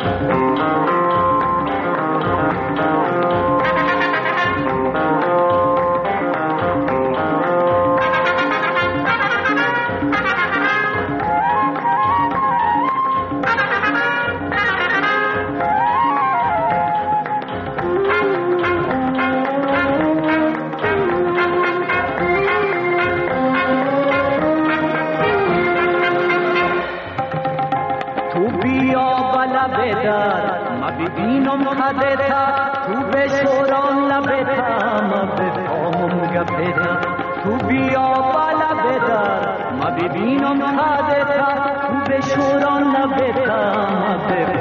ببینم خدتا تو به شوران لبتا ما بفهمم گپتا تو بیا بالا بدار ما ببینم خدتا تو به شوران لبتا ما